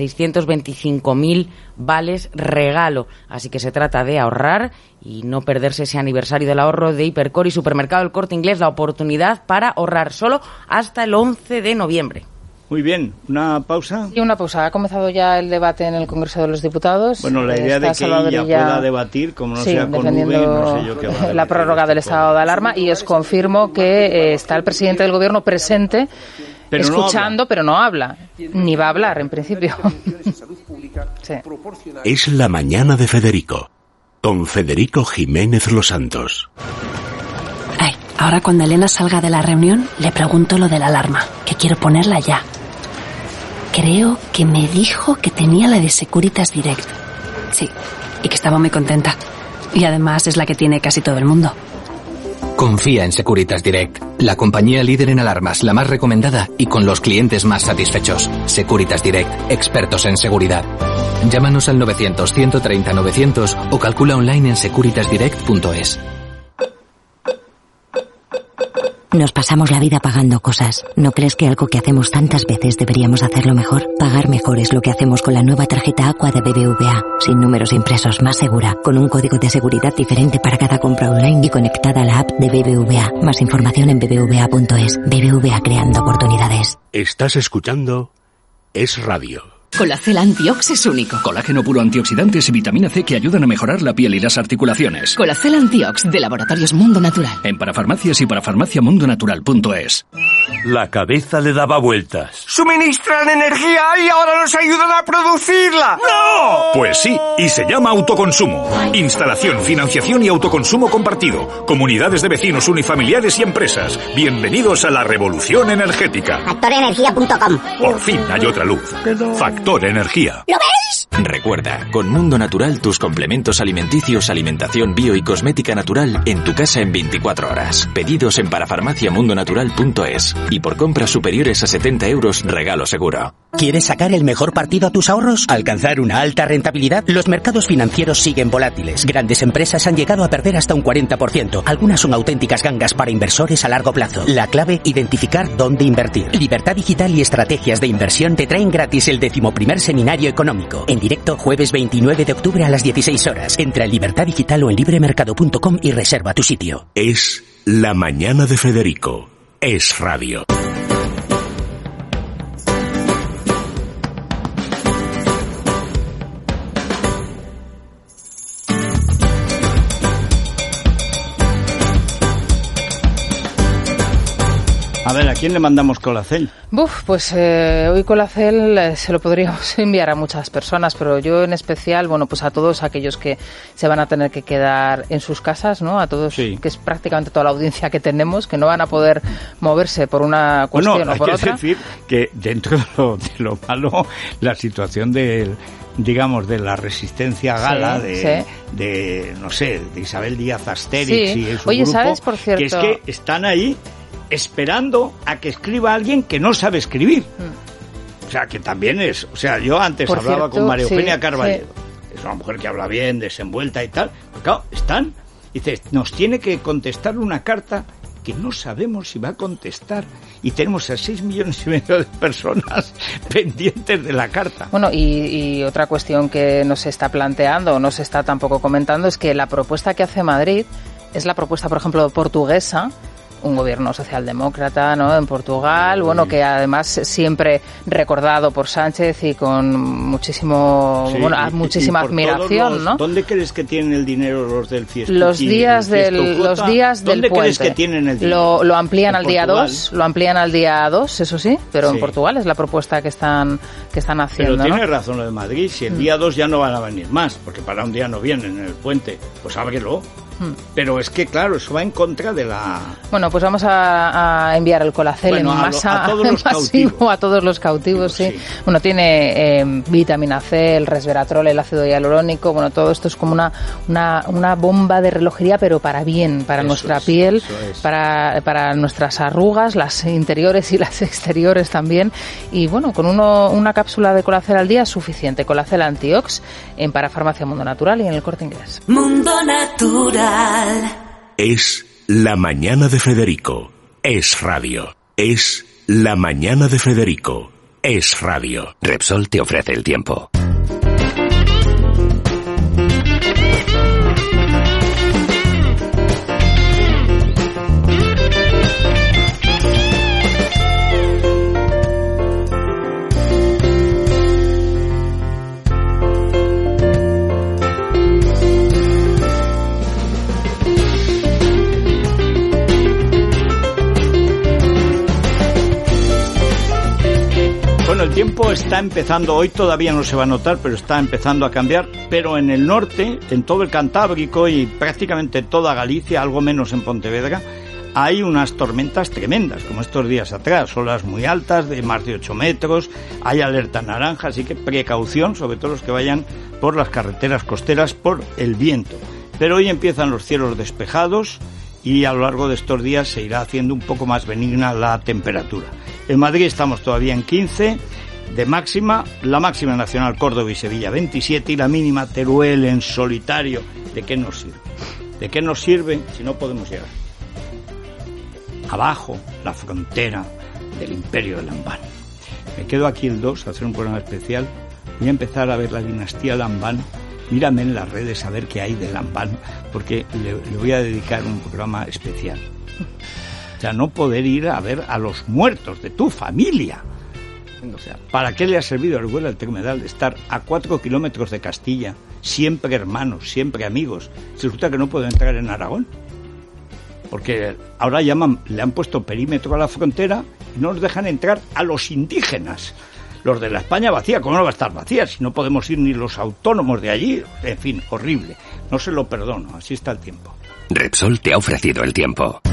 625.000 vales regalo, así que se trata de ahorrar y no perderse ese aniversario del ahorro de Hipercor y Supermercado El Corte Inglés, la oportunidad para ahorrar solo hasta el 11 de noviembre. Muy bien, ¿una pausa? Sí, una pausa. Ha comenzado ya el debate en el Congreso de los Diputados. Bueno, la idea de que ella pueda debatir, como no sea con V, no sé yo qué va a debatir. La prórroga del estado de alarma, y os confirmo que está el presidente del Gobierno presente, pero escuchando, pero no habla, ni va a hablar en principio. Sí. Es la mañana de Federico, con Federico Jiménez Los Santos. Ay, ahora cuando Elena salga de la reunión, le pregunto lo de la alarma, que quiero ponerla ya. Creo que me dijo que tenía la de Securitas Direct. Sí, y que estaba muy contenta. Y además es la que tiene casi todo el mundo. Confía en Securitas Direct, la compañía líder en alarmas, la más recomendada y con los clientes más satisfechos. Securitas Direct, expertos en seguridad. Llámanos al 900-130-900 o calcula online en securitasdirect.es. Nos pasamos la vida pagando cosas. ¿No crees que algo que hacemos tantas veces deberíamos hacerlo mejor? Pagar mejor es lo que hacemos con la nueva tarjeta Aqua de BBVA. Sin números impresos, más segura, con un código de seguridad diferente para cada compra online y conectada a la app de BBVA. Más información en bbva.es. BBVA, creando oportunidades. Estás escuchando Es Radio. Colacel Antiox es único. Colágeno puro, antioxidantes y vitamina C que ayudan a mejorar la piel y las articulaciones. Colacel Antiox, de Laboratorios Mundo Natural. En parafarmacias y parafarmaciamundonatural.es. La cabeza le daba vueltas. ¡Suministran energía y ahora nos ayudan a producirla! ¡No! Pues sí, y se llama autoconsumo. Instalación, financiación y autoconsumo compartido. Comunidades de vecinos, unifamiliares y empresas. Bienvenidos a la revolución energética. Factorenergia.com. Por fin hay otra luz. Factor Energía. ¿Lo veis? Recuerda, con Mundo Natural tus complementos alimenticios, alimentación bio y cosmética natural en tu casa en 24 horas. Pedidos en parafarmaciamundonatural.es. Y por compras superiores a 70 euros, regalo seguro. ¿Quieres sacar el mejor partido a tus ahorros? ¿Alcanzar una alta rentabilidad? Los mercados financieros siguen volátiles. Grandes empresas han llegado a perder hasta un 40%. Algunas son auténticas gangas para inversores a largo plazo. La clave, identificar dónde invertir. Libertad Digital y Estrategias de Inversión te traen gratis el 11º Seminario Económico. En directo, jueves 29 de octubre a las 16 horas. Entra en Libertad Digital o en libremercado.com y reserva tu sitio. Es La Mañana de Federico. Es radio. A ver, ¿a quién le mandamos Colacel? Pues hoy Colacel se lo podríamos enviar a muchas personas, pero yo en especial, pues a todos aquellos que se van a tener que quedar en sus casas, ¿no? A todos, sí, que es prácticamente toda la audiencia que tenemos, que no van a poder moverse por una cuestión o por otra. Hay que decir que dentro de lo malo, la situación digamos, de la resistencia gala, de Isabel Díaz Astérix y su grupo, ¿sabes, por cierto? Que es que están ahí esperando a que escriba alguien que no sabe escribir. O sea, que también es... O sea, yo antes hablaba con María Eugenia Carballedo. Es una mujer que habla bien, desenvuelta y tal. Pero claro, están... Dice, nos tiene que contestar una carta que no sabemos si va a contestar. Y tenemos a 6,5 millones de personas pendientes de la carta. Bueno, y otra cuestión que no se está planteando, o no se está tampoco comentando, es que la propuesta que hace Madrid es la propuesta, por ejemplo, portuguesa, un gobierno socialdemócrata, ¿no?, en Portugal, que además siempre recordado por Sánchez y con muchísima admiración, ¿no? ¿Dónde crees que tienen el dinero los del Fiesta? Los días del puente. ¿Dónde crees que tienen el dinero? Lo amplían al día 2, eso sí, pero en Portugal es la propuesta que están haciendo. Pero tiene razón lo de Madrid, si el día 2 ya no van a venir más, porque para un día no vienen en el puente, pues ábrelo. Pero es que, claro, eso va en contra de la... Bueno, pues vamos a enviar el Colacel en masa, a todos los cautivos, sí. Bueno, tiene vitamina C, el resveratrol, el ácido hialurónico, todo esto es como una bomba de relojería, pero para bien, para nuestra piel, para nuestras arrugas, las interiores y las exteriores también. Y con una cápsula de Colacel al día es suficiente. Colacel Antiox en Parafarmacia Mundo Natural y en el Corte Inglés. Mundo Natural. Es La Mañana de Federico. Es radio. Es La Mañana de Federico. Es radio. Repsol te ofrece el tiempo. El tiempo está empezando, hoy todavía no se va a notar, pero está empezando a cambiar, pero en el norte, en todo el Cantábrico y prácticamente toda Galicia, algo menos en Pontevedra, hay unas tormentas tremendas, como estos días atrás, olas muy altas, de más de 8 metros, hay alerta naranja, así que precaución, sobre todo los que vayan por las carreteras costeras, por el viento. Pero hoy empiezan los cielos despejados y a lo largo de estos días se irá haciendo un poco más benigna la temperatura. En Madrid estamos todavía en 15 de máxima, la máxima nacional Córdoba y Sevilla 27 y la mínima Teruel en solitario. ¿De qué nos sirve? ¿De qué nos sirve si no podemos llegar? Abajo, la frontera del imperio de Lambán. Me quedo aquí el 2 a hacer un programa especial. Voy a empezar a ver la dinastía Lambán. Mírame en las redes a ver qué hay de Lambán, porque le voy a dedicar un programa especial. O sea, no poder ir a ver a los muertos de tu familia. tremendo. O sea, ¿para qué le ha servido al Huela del Tremedal de estar a 4 kilómetros de Castilla, siempre hermanos, siempre amigos? Se resulta que no puede entrar en Aragón. Porque ahora le han puesto perímetro a la frontera y no nos dejan entrar a los indígenas. Los de la España vacía, ¿cómo no va a estar vacía? Si no podemos ir ni los autónomos de allí. En fin, horrible. No se lo perdono, así está el tiempo. Repsol te ha ofrecido el tiempo.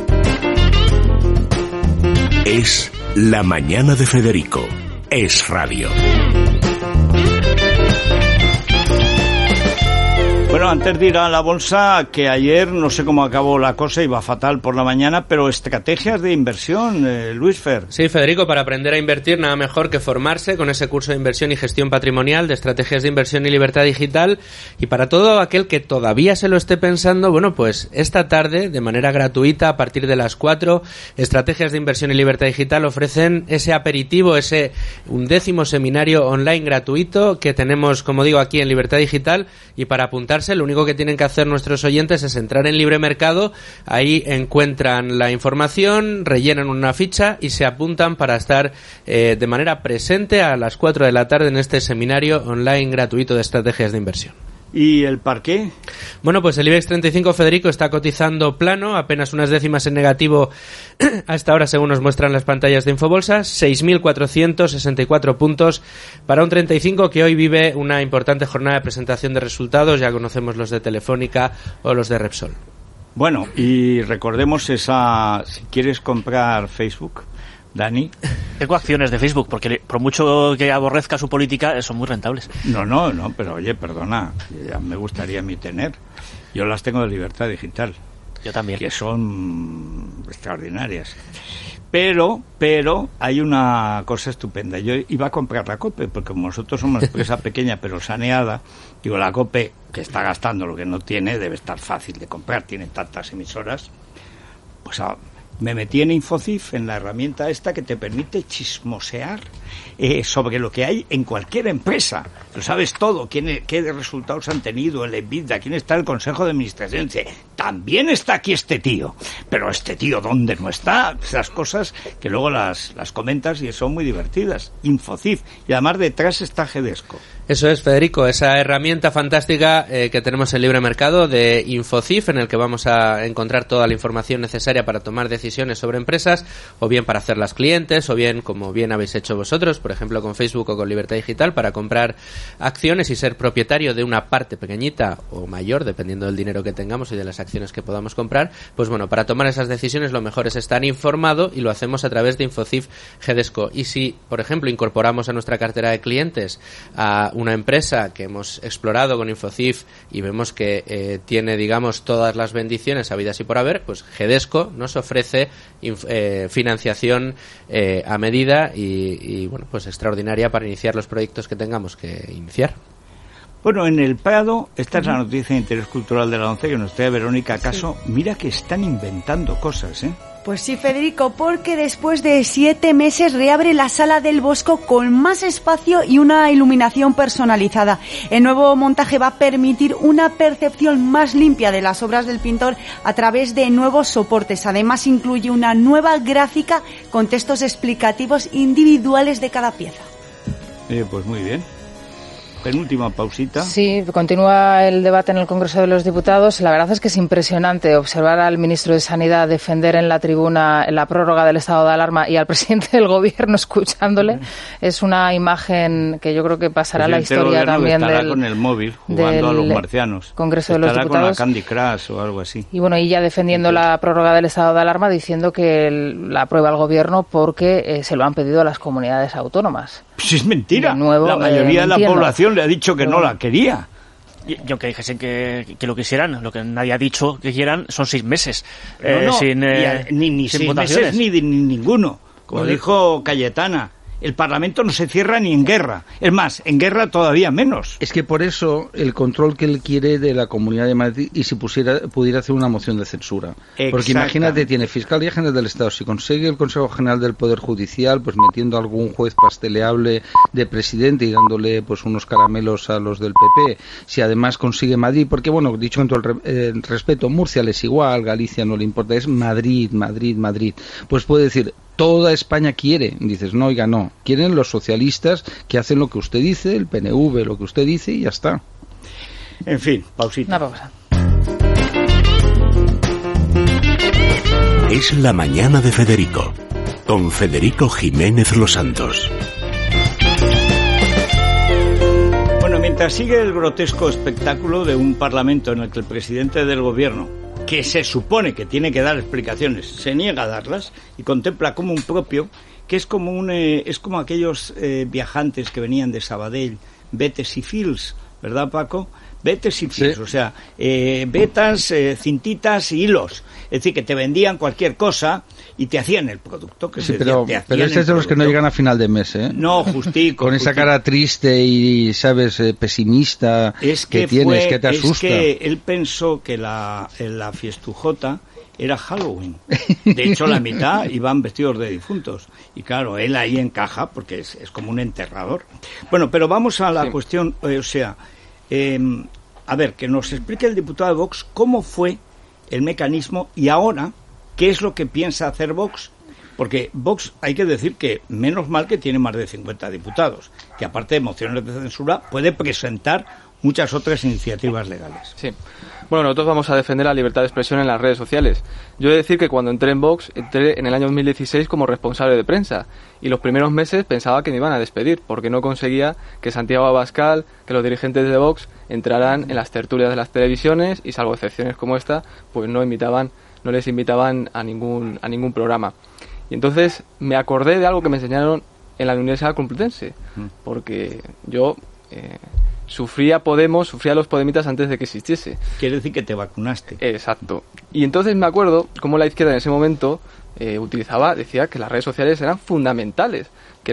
Es La Mañana de Federico. Es Radio. Bueno, antes de ir a la bolsa, que ayer no sé cómo acabó la cosa, iba fatal por la mañana, pero estrategias de inversión, Luis Fer. Sí, Federico, para aprender a invertir nada mejor que formarse con ese curso de inversión y gestión patrimonial de estrategias de inversión y libertad digital. Y para todo aquel que todavía se lo esté pensando, bueno, pues esta tarde, de manera gratuita, a partir de las 4, estrategias de inversión y libertad digital ofrecen ese aperitivo, ese 11º seminario online gratuito que tenemos, como digo, aquí en Libertad Digital. Y para apuntarse, lo único que tienen que hacer nuestros oyentes es entrar en Libre Mercado, ahí encuentran la información, rellenan una ficha y se apuntan para estar de manera presente a las 4 de la tarde en este seminario online gratuito de estrategias de inversión. ¿Y el par qué? Bueno, pues el IBEX 35, Federico, está cotizando plano, apenas unas décimas en negativo a esta hora, según nos muestran las pantallas de Infobolsa, 6.464 puntos para un 35 que hoy vive una importante jornada de presentación de resultados. Ya conocemos los de Telefónica o los de Repsol. Bueno, y recordemos si quieres comprar Facebook, Dani. Tengo acciones de Facebook, porque por mucho que aborrezca su política, son muy rentables. No, pero oye, perdona, ya me gustaría a mí tener. Yo las tengo de Libertad Digital. Yo también. Que son extraordinarias. Pero hay una cosa estupenda. Yo iba a comprar la COPE, porque como nosotros somos una empresa pequeña pero saneada, digo, la COPE, que está gastando lo que no tiene, debe estar fácil de comprar, tiene tantas emisoras, pues me metí en Infocif, en la herramienta esta que te permite chismosear sobre lo que hay en cualquier empresa. Lo sabes todo, qué resultados han tenido, el EBITDA, quién está en el Consejo de Administración. También está aquí este tío, pero este tío, ¿dónde no está? Esas cosas que luego las comentas y son muy divertidas. Infocif, y además detrás está Gedesco. Eso es, Federico, esa herramienta fantástica que tenemos en Libre Mercado de Infocif, en el que vamos a encontrar toda la información necesaria para tomar decisiones sobre empresas, o bien para hacerlas clientes, o bien, como bien habéis hecho vosotros, por ejemplo con Facebook o con Libertad Digital, para comprar acciones y ser propietario de una parte pequeñita o mayor, dependiendo del dinero que tengamos y de las acciones que podamos comprar. Pues bueno, para tomar esas decisiones lo mejor es estar informado, y lo hacemos a través de Infocif Gedesco. Y si, por ejemplo, incorporamos a nuestra cartera de clientes a una empresa que hemos explorado con Infocif y vemos que tiene, digamos, todas las bendiciones habidas y por haber, pues Gedesco nos ofrece financiación a medida y bueno, pues extraordinaria para iniciar los proyectos que tengamos que iniciar. Bueno, en el Prado, esta es la noticia de interés cultural de la 11 que nos trae Verónica Acaso. Sí. Mira que están inventando cosas, ¿eh? Pues sí, Federico, porque después de 7 meses reabre la Sala del Bosco con más espacio y una iluminación personalizada. El nuevo montaje va a permitir una percepción más limpia de las obras del pintor a través de nuevos soportes. Además, incluye una nueva gráfica con textos explicativos individuales de cada pieza. Pues muy bien. Penúltima pausita. Sí, continúa el debate en el Congreso de los Diputados. La verdad es que es impresionante observar al ministro de Sanidad defender en la tribuna la prórroga del estado de alarma y al presidente del Gobierno escuchándole. Es una imagen que yo creo que pasará a la historia también estará con el móvil jugando a los marcianos. Congreso de los Diputados. Estará con la Candy Crush o algo así. Y bueno, y ya defendiendo la prórroga del estado de alarma, diciendo que la aprueba el Gobierno porque se lo han pedido a las comunidades autónomas. Pues es mentira. Nuevo, la mayoría de la población le ha dicho que no la quería. Y aunque dijesen que lo quisieran, lo que nadie ha dicho que quieran son 6 meses. Sin 6 meses ni ninguno. Como dijo Cayetana, el Parlamento no se cierra ni en guerra. Es más, en guerra todavía menos. Es que por eso el control que él quiere de la Comunidad de Madrid, y si pudiera hacer una moción de censura. Porque imagínate, tiene Fiscalía General del Estado, si consigue el Consejo General del Poder Judicial, pues metiendo a algún juez pasteleable de presidente y dándole pues unos caramelos a los del PP, si además consigue Madrid, porque bueno, dicho con todo el respeto, Murcia les igual, Galicia no le importa, es Madrid. Pues puede decir, toda España quiere. Dices, no, oiga, no. Quieren los socialistas que hacen lo que usted dice, el PNV lo que usted dice y ya está. En fin, pausita. Una pausa. Es la mañana de Federico, con Federico Jiménez Los Santos. Bueno, mientras sigue el grotesco espectáculo de un parlamento en el que el presidente del gobierno, que se supone que tiene que dar explicaciones, se niega a darlas y contempla como un propio, que es como aquellos viajantes que venían de Sabadell, Betes y Fils, ¿verdad, Paco? Betes y Fils, sí. O sea, betas, cintitas y hilos. Es decir, que te vendían cualquier cosa y te hacían el producto. Que sí, pero ese es de los que no llegan a final de mes, ¿eh? No, justico. Con esa cara triste y, ¿sabes?, pesimista que tienes, que te asusta. Es que él pensó que la fiestujota era Halloween. De hecho, la mitad iban vestidos de difuntos. Y claro, él ahí encaja porque es como un enterrador. Bueno, pero vamos a la cuestión, a ver, que nos explique el diputado de Vox cómo fue el mecanismo y ahora qué es lo que piensa hacer Vox, porque Vox, hay que decir que menos mal que tiene más de 50 diputados, que aparte de mociones de censura puede presentar muchas otras iniciativas legales. Sí. Bueno, nosotros vamos a defender la libertad de expresión en las redes sociales. Yo he de decir que cuando entré en Vox, entré en el año 2016 como responsable de prensa y los primeros meses pensaba que me iban a despedir porque no conseguía que Santiago Abascal, que los dirigentes de Vox entraran en las tertulias de las televisiones y salvo excepciones como esta, pues no les invitaban a ningún programa. Y entonces me acordé de algo que me enseñaron en la Universidad Complutense, porque yo sufría los podemitas antes de que existiese. Quiere decir que te vacunaste. Exacto. Y entonces me acuerdo cómo la izquierda en ese momento decía que las redes sociales eran fundamentales,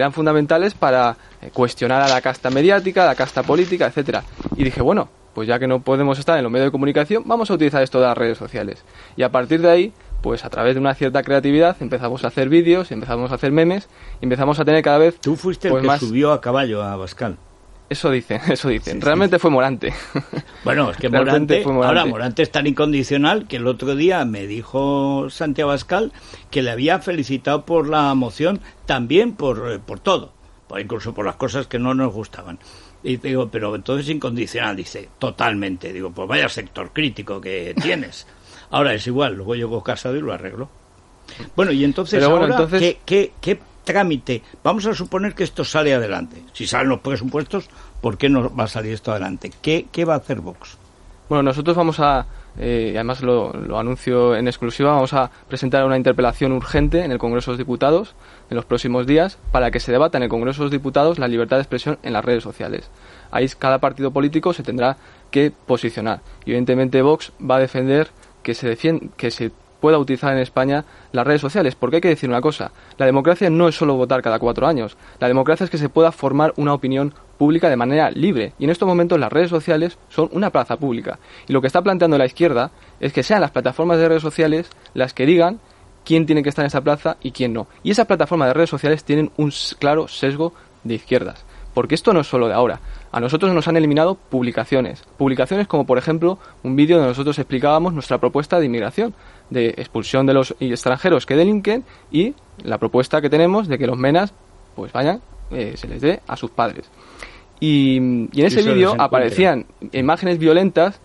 para cuestionar a la casta mediática, a la casta política, etcétera. Y dije, bueno, pues ya que no podemos estar en los medios de comunicación, vamos a utilizar esto de las redes sociales. Y a partir de ahí, pues a través de una cierta creatividad empezamos a hacer vídeos, empezamos a hacer memes, y empezamos a tener cada vez... Tú fuiste el que subió a caballo a Abascal. Eso dicen. Realmente fue Morante. Bueno, es que Morante es tan incondicional que el otro día me dijo Santiago Abascal que le había felicitado por la moción, también por todo, incluso por las cosas que no nos gustaban. Y digo, pero entonces incondicional, dice, totalmente. Digo, pues vaya sector crítico que tienes. Ahora es igual, luego llegó Casado y lo arregló. Bueno, y entonces ¿qué trámite? Vamos a suponer que esto sale adelante. Si salen los presupuestos, ¿por qué no va a salir esto adelante? ¿Qué va a hacer Vox? Bueno, nosotros vamos a, además lo anuncio en exclusiva, vamos a presentar una interpelación urgente en el Congreso de los Diputados en los próximos días para que se debata en el Congreso de los Diputados la libertad de expresión en las redes sociales. Ahí cada partido político se tendrá que posicionar. Y evidentemente Vox va a defender que se pueda utilizar en España las redes sociales, porque hay que decir una cosa, la democracia no es solo votar cada 4 años, la democracia es que se pueda formar una opinión pública de manera libre, y en estos momentos las redes sociales son una plaza pública, y lo que está planteando la izquierda es que sean las plataformas de redes sociales las que digan quién tiene que estar en esa plaza y quién no, y esas plataformas de redes sociales tienen un claro sesgo de izquierdas, porque esto no es solo de ahora. A nosotros nos han eliminado publicaciones como por ejemplo un vídeo donde nosotros explicábamos nuestra propuesta de inmigración, de expulsión de los extranjeros que delinquen y la propuesta que tenemos de que los menas pues vayan, se les dé a sus padres. Y en ese vídeo aparecían imágenes violentas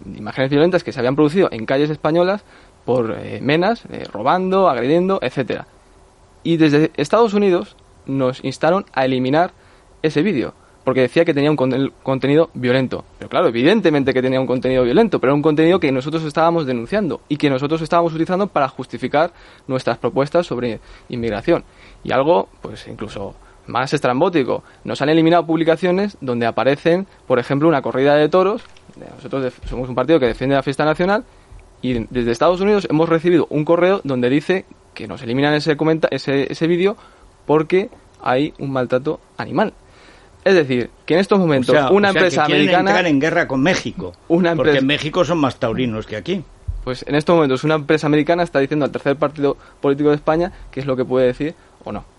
que se habían producido en calles españolas por menas, robando, agrediendo, etcétera. Y desde Estados Unidos nos instaron a eliminar ese vídeo, porque decía que tenía un contenido violento. Pero claro, evidentemente que tenía un contenido violento, pero era un contenido que nosotros estábamos denunciando y que nosotros estábamos utilizando para justificar nuestras propuestas sobre inmigración. Y algo, pues incluso más estrambótico, nos han eliminado publicaciones donde aparecen, por ejemplo, una corrida de toros. Nosotros somos un partido que defiende la fiesta nacional y desde Estados Unidos hemos recibido un correo donde dice que nos eliminan ese vídeo porque hay un maltrato animal. Es decir, que en estos momentos una empresa que americana entrar en guerra con México, porque en México son más taurinos que aquí. Pues en estos momentos una empresa americana está diciendo al tercer partido político de España qué es lo que puede decir o no.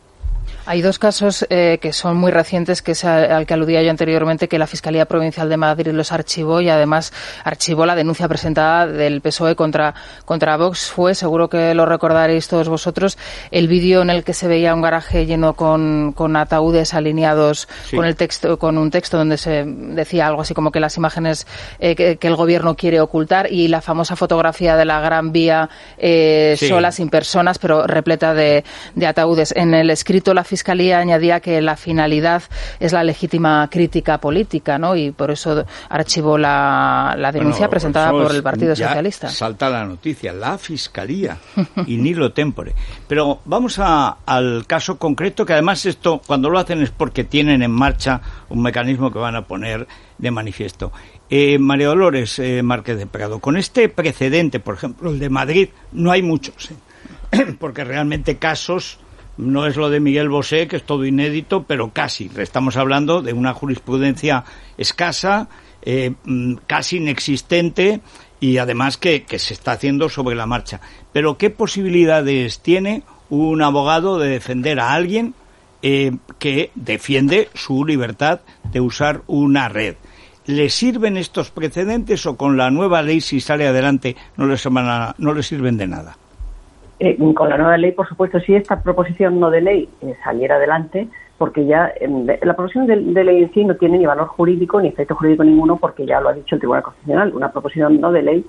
Hay dos casos que son muy recientes, que es al que aludía yo anteriormente, que la Fiscalía Provincial de Madrid los archivó y además archivó la denuncia presentada del PSOE contra Vox. Fue, seguro que lo recordaréis todos vosotros, el vídeo en el que se veía un garaje lleno con ataúdes alineados, sí, con un texto donde se decía algo así como que las imágenes que el gobierno quiere ocultar, y la famosa fotografía de la Gran Vía sola, sin personas, pero repleta de ataúdes. En el escrito la Fiscalía añadía que la finalidad es la legítima crítica política, ¿no? Y por eso archivó la denuncia presentada por el Partido Socialista. Salta la noticia, la Fiscalía, y ni lo tempore. Pero vamos al caso concreto, que además esto, cuando lo hacen es porque tienen en marcha un mecanismo que van a poner de manifiesto. María Dolores Márquez de Prado, con este precedente, por ejemplo, el de Madrid, no hay muchos, porque realmente casos... No es lo de Miguel Bosé, que es todo inédito, pero casi. Estamos hablando de una jurisprudencia escasa, casi inexistente, y además que se está haciendo sobre la marcha. Pero ¿qué posibilidades tiene un abogado de defender a alguien que defiende su libertad de usar una red? ¿Le sirven estos precedentes o con la nueva ley, si sale adelante, no le sirven de nada? Con la nueva ley, por supuesto, si esta proposición no de ley saliera adelante, porque ya la proposición de ley en sí no tiene ni valor jurídico ni efecto jurídico ninguno, porque ya lo ha dicho el Tribunal Constitucional, una proposición no de ley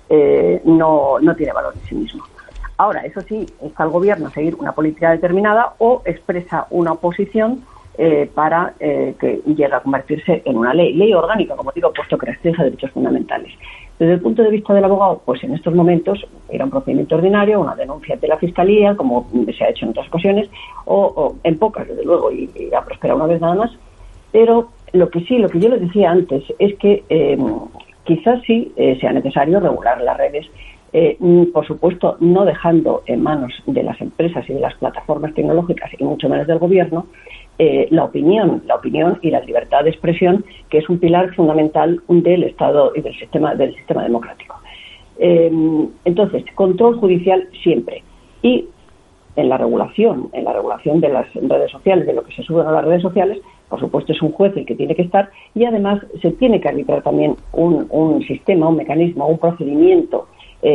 no tiene valor en sí mismo. Ahora, eso sí, está el Gobierno a seguir una política determinada o expresa una oposición para que llegue a convertirse en una ley orgánica, como digo, puesto que restringe derechos fundamentales. Desde el punto de vista del abogado, pues en estos momentos era un procedimiento ordinario, una denuncia ante la Fiscalía, como se ha hecho en otras ocasiones, o en pocas, desde luego, y ha prosperado una vez nada más. Pero lo que yo les decía antes es que quizás sí sea necesario regular las redes, por supuesto no dejando en manos de las empresas y de las plataformas tecnológicas, y mucho menos del Gobierno, la opinión y la libertad de expresión, que es un pilar fundamental del Estado y del sistema democrático. Entonces, control judicial siempre. Y en la regulación de las redes sociales, de lo que se sube a las redes sociales, por supuesto es un juez el que tiene que estar, y además se tiene que arbitrar también un sistema, un mecanismo, un procedimiento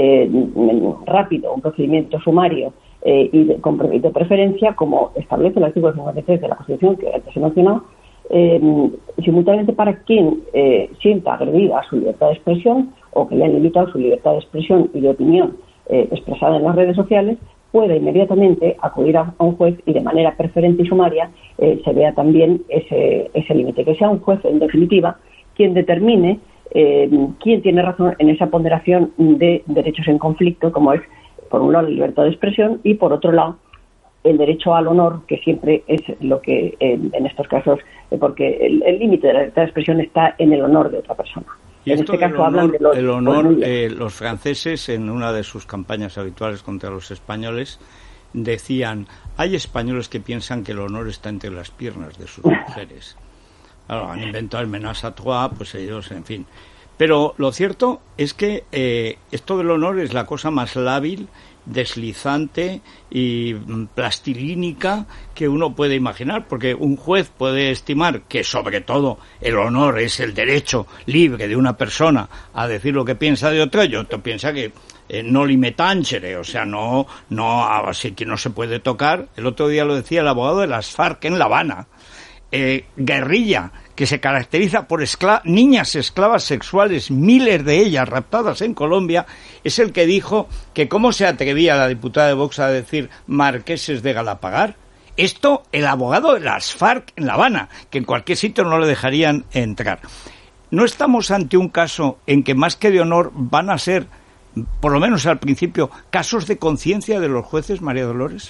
rápido, un procedimiento sumario y con de preferencia, como establece el artículo 53 de la Constitución, que antes he mencionado, simultáneamente para quien sienta agredida su libertad de expresión o que le han limitado su libertad de expresión y de opinión expresada en las redes sociales, pueda inmediatamente acudir a un juez y de manera preferente y sumaria se vea también ese límite, que sea un juez, en definitiva, quien determine quién tiene razón en esa ponderación de derechos en conflicto, como es, por un lado, la libertad de expresión y, por otro lado, el derecho al honor, que siempre es lo que en estos casos, porque el límite de la libertad de expresión está en el honor de otra persona. Y en este caso hablan de el honor. Los franceses, en una de sus campañas habituales contra los españoles, decían: hay españoles que piensan que el honor está entre las piernas de sus mujeres. Claro, han inventado el ménage à trois, pues ellos, en fin. Pero lo cierto es que esto del honor es la cosa más lábil, deslizante y plastilínica que uno puede imaginar, porque un juez puede estimar que sobre todo el honor es el derecho libre de una persona a decir lo que piensa de otra, y otro piensa que no li me tangere, o sea, no así que no se puede tocar. El otro día lo decía el abogado de las FARC en La Habana, guerrilla que se caracteriza por niñas esclavas sexuales, miles de ellas raptadas en Colombia, es el que dijo que cómo se atrevía la diputada de Vox a decir marqueses de Galapagar. Esto, el abogado de las FARC en La Habana, que en cualquier sitio no le dejarían entrar. ¿No estamos ante un caso en que más que de honor van a ser, por lo menos al principio, casos de conciencia de los jueces, María Dolores?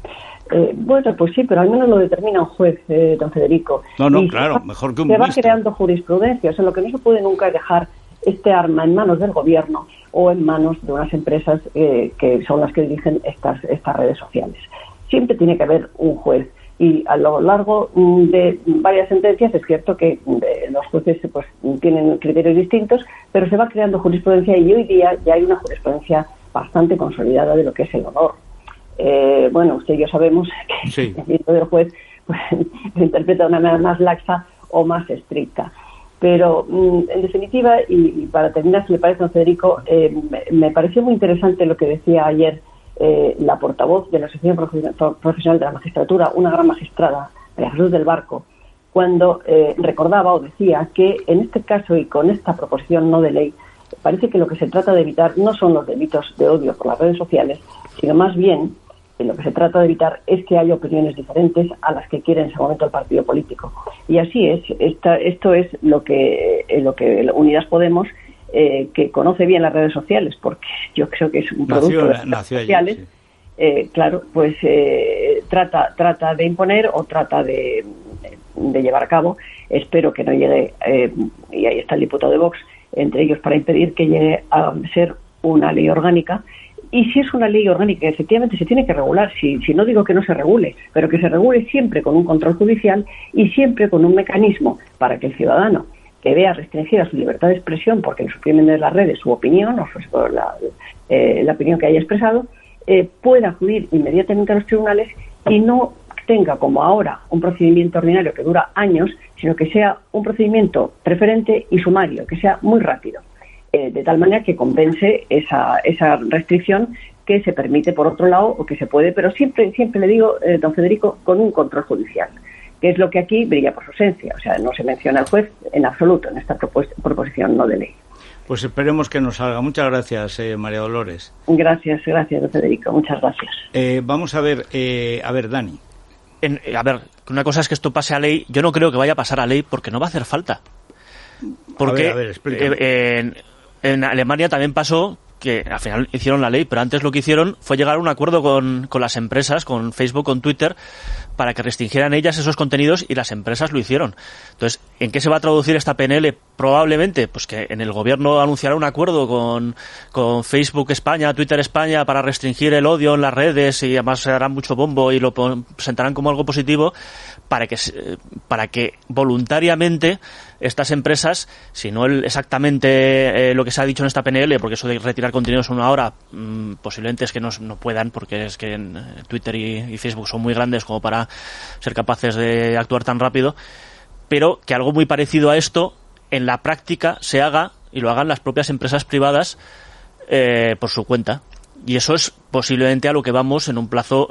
Bueno, pues sí, pero al menos lo determina un juez, don Federico. No, claro, mejor que un ministro. Se va creando jurisprudencia, o sea, lo que no se puede nunca es dejar este arma en manos del Gobierno o en manos de unas empresas que son las que dirigen estas redes sociales. Siempre tiene que haber un juez, y a lo largo de varias sentencias es cierto que los jueces pues tienen criterios distintos, pero se va creando jurisprudencia, y hoy día ya hay una jurisprudencia bastante consolidada de lo que es el honor. bueno, usted y yo sabemos que sí, el juez pues, lo interpreta de una manera más laxa o más estricta. Pero, en definitiva, y para terminar, si le parece, don Federico, me pareció muy interesante lo que decía ayer la portavoz de la Asociación Profesional de la Magistratura, una gran magistrada, María Jesús del Barco, cuando recordaba o decía que en este caso y con esta proposición no de ley, parece que lo que se trata de evitar no son los delitos de odio por las redes sociales, sino más bien lo que se trata de evitar es que haya opiniones diferentes a las que quiere en ese momento el partido político. Y así es. Esto es lo que Unidas Podemos, que conoce bien las redes sociales, porque yo creo que es un producto de las redes sociales, claro, pues trata de imponer o trata de llevar a cabo. Espero que no llegue, y ahí está el diputado de Vox, entre ellos, para impedir que llegue a ser una ley orgánica. Y si es una ley orgánica, efectivamente se tiene que regular. Si no digo que no se regule, pero que se regule siempre con un control judicial y siempre con un mecanismo para que el ciudadano que vea restringida su libertad de expresión porque le suprimen de las redes su opinión o la opinión que haya expresado, pueda acudir inmediatamente a los tribunales y no tenga como ahora un procedimiento ordinario que dura años, sino que sea un procedimiento preferente y sumario, que sea muy rápido. De tal manera que compense esa restricción que se permite por otro lado o que se puede, pero siempre le digo, don Federico, con un control judicial, que es lo que aquí brilla por su ausencia. O sea, no se menciona al juez en absoluto en esta proposición no de ley. Pues esperemos que nos salga. Muchas gracias, María Dolores. Gracias, don Federico. Muchas gracias. Vamos a ver, Dani. Una cosa es que esto pase a ley. Yo no creo que vaya a pasar a ley porque no va a hacer falta. Porque en Alemania también pasó que al final hicieron la ley, pero antes lo que hicieron fue llegar a un acuerdo con las empresas, con Facebook, con Twitter, para que restringieran ellas esos contenidos y las empresas lo hicieron. Entonces, ¿en qué se va a traducir esta PNL? Probablemente, pues que en el gobierno anunciará un acuerdo con Facebook España, Twitter España, para restringir el odio en las redes y además se dará mucho bombo y lo presentarán como algo positivo para que voluntariamente estas empresas, si no exactamente lo que se ha dicho en esta PNL, porque eso de retirar contenidos en una hora, posiblemente es que no puedan, porque es que en Twitter y Facebook son muy grandes como para ser capaces de actuar tan rápido, pero que algo muy parecido a esto en la práctica se haga y lo hagan las propias empresas privadas por su cuenta. Y eso es posiblemente a lo que vamos en un plazo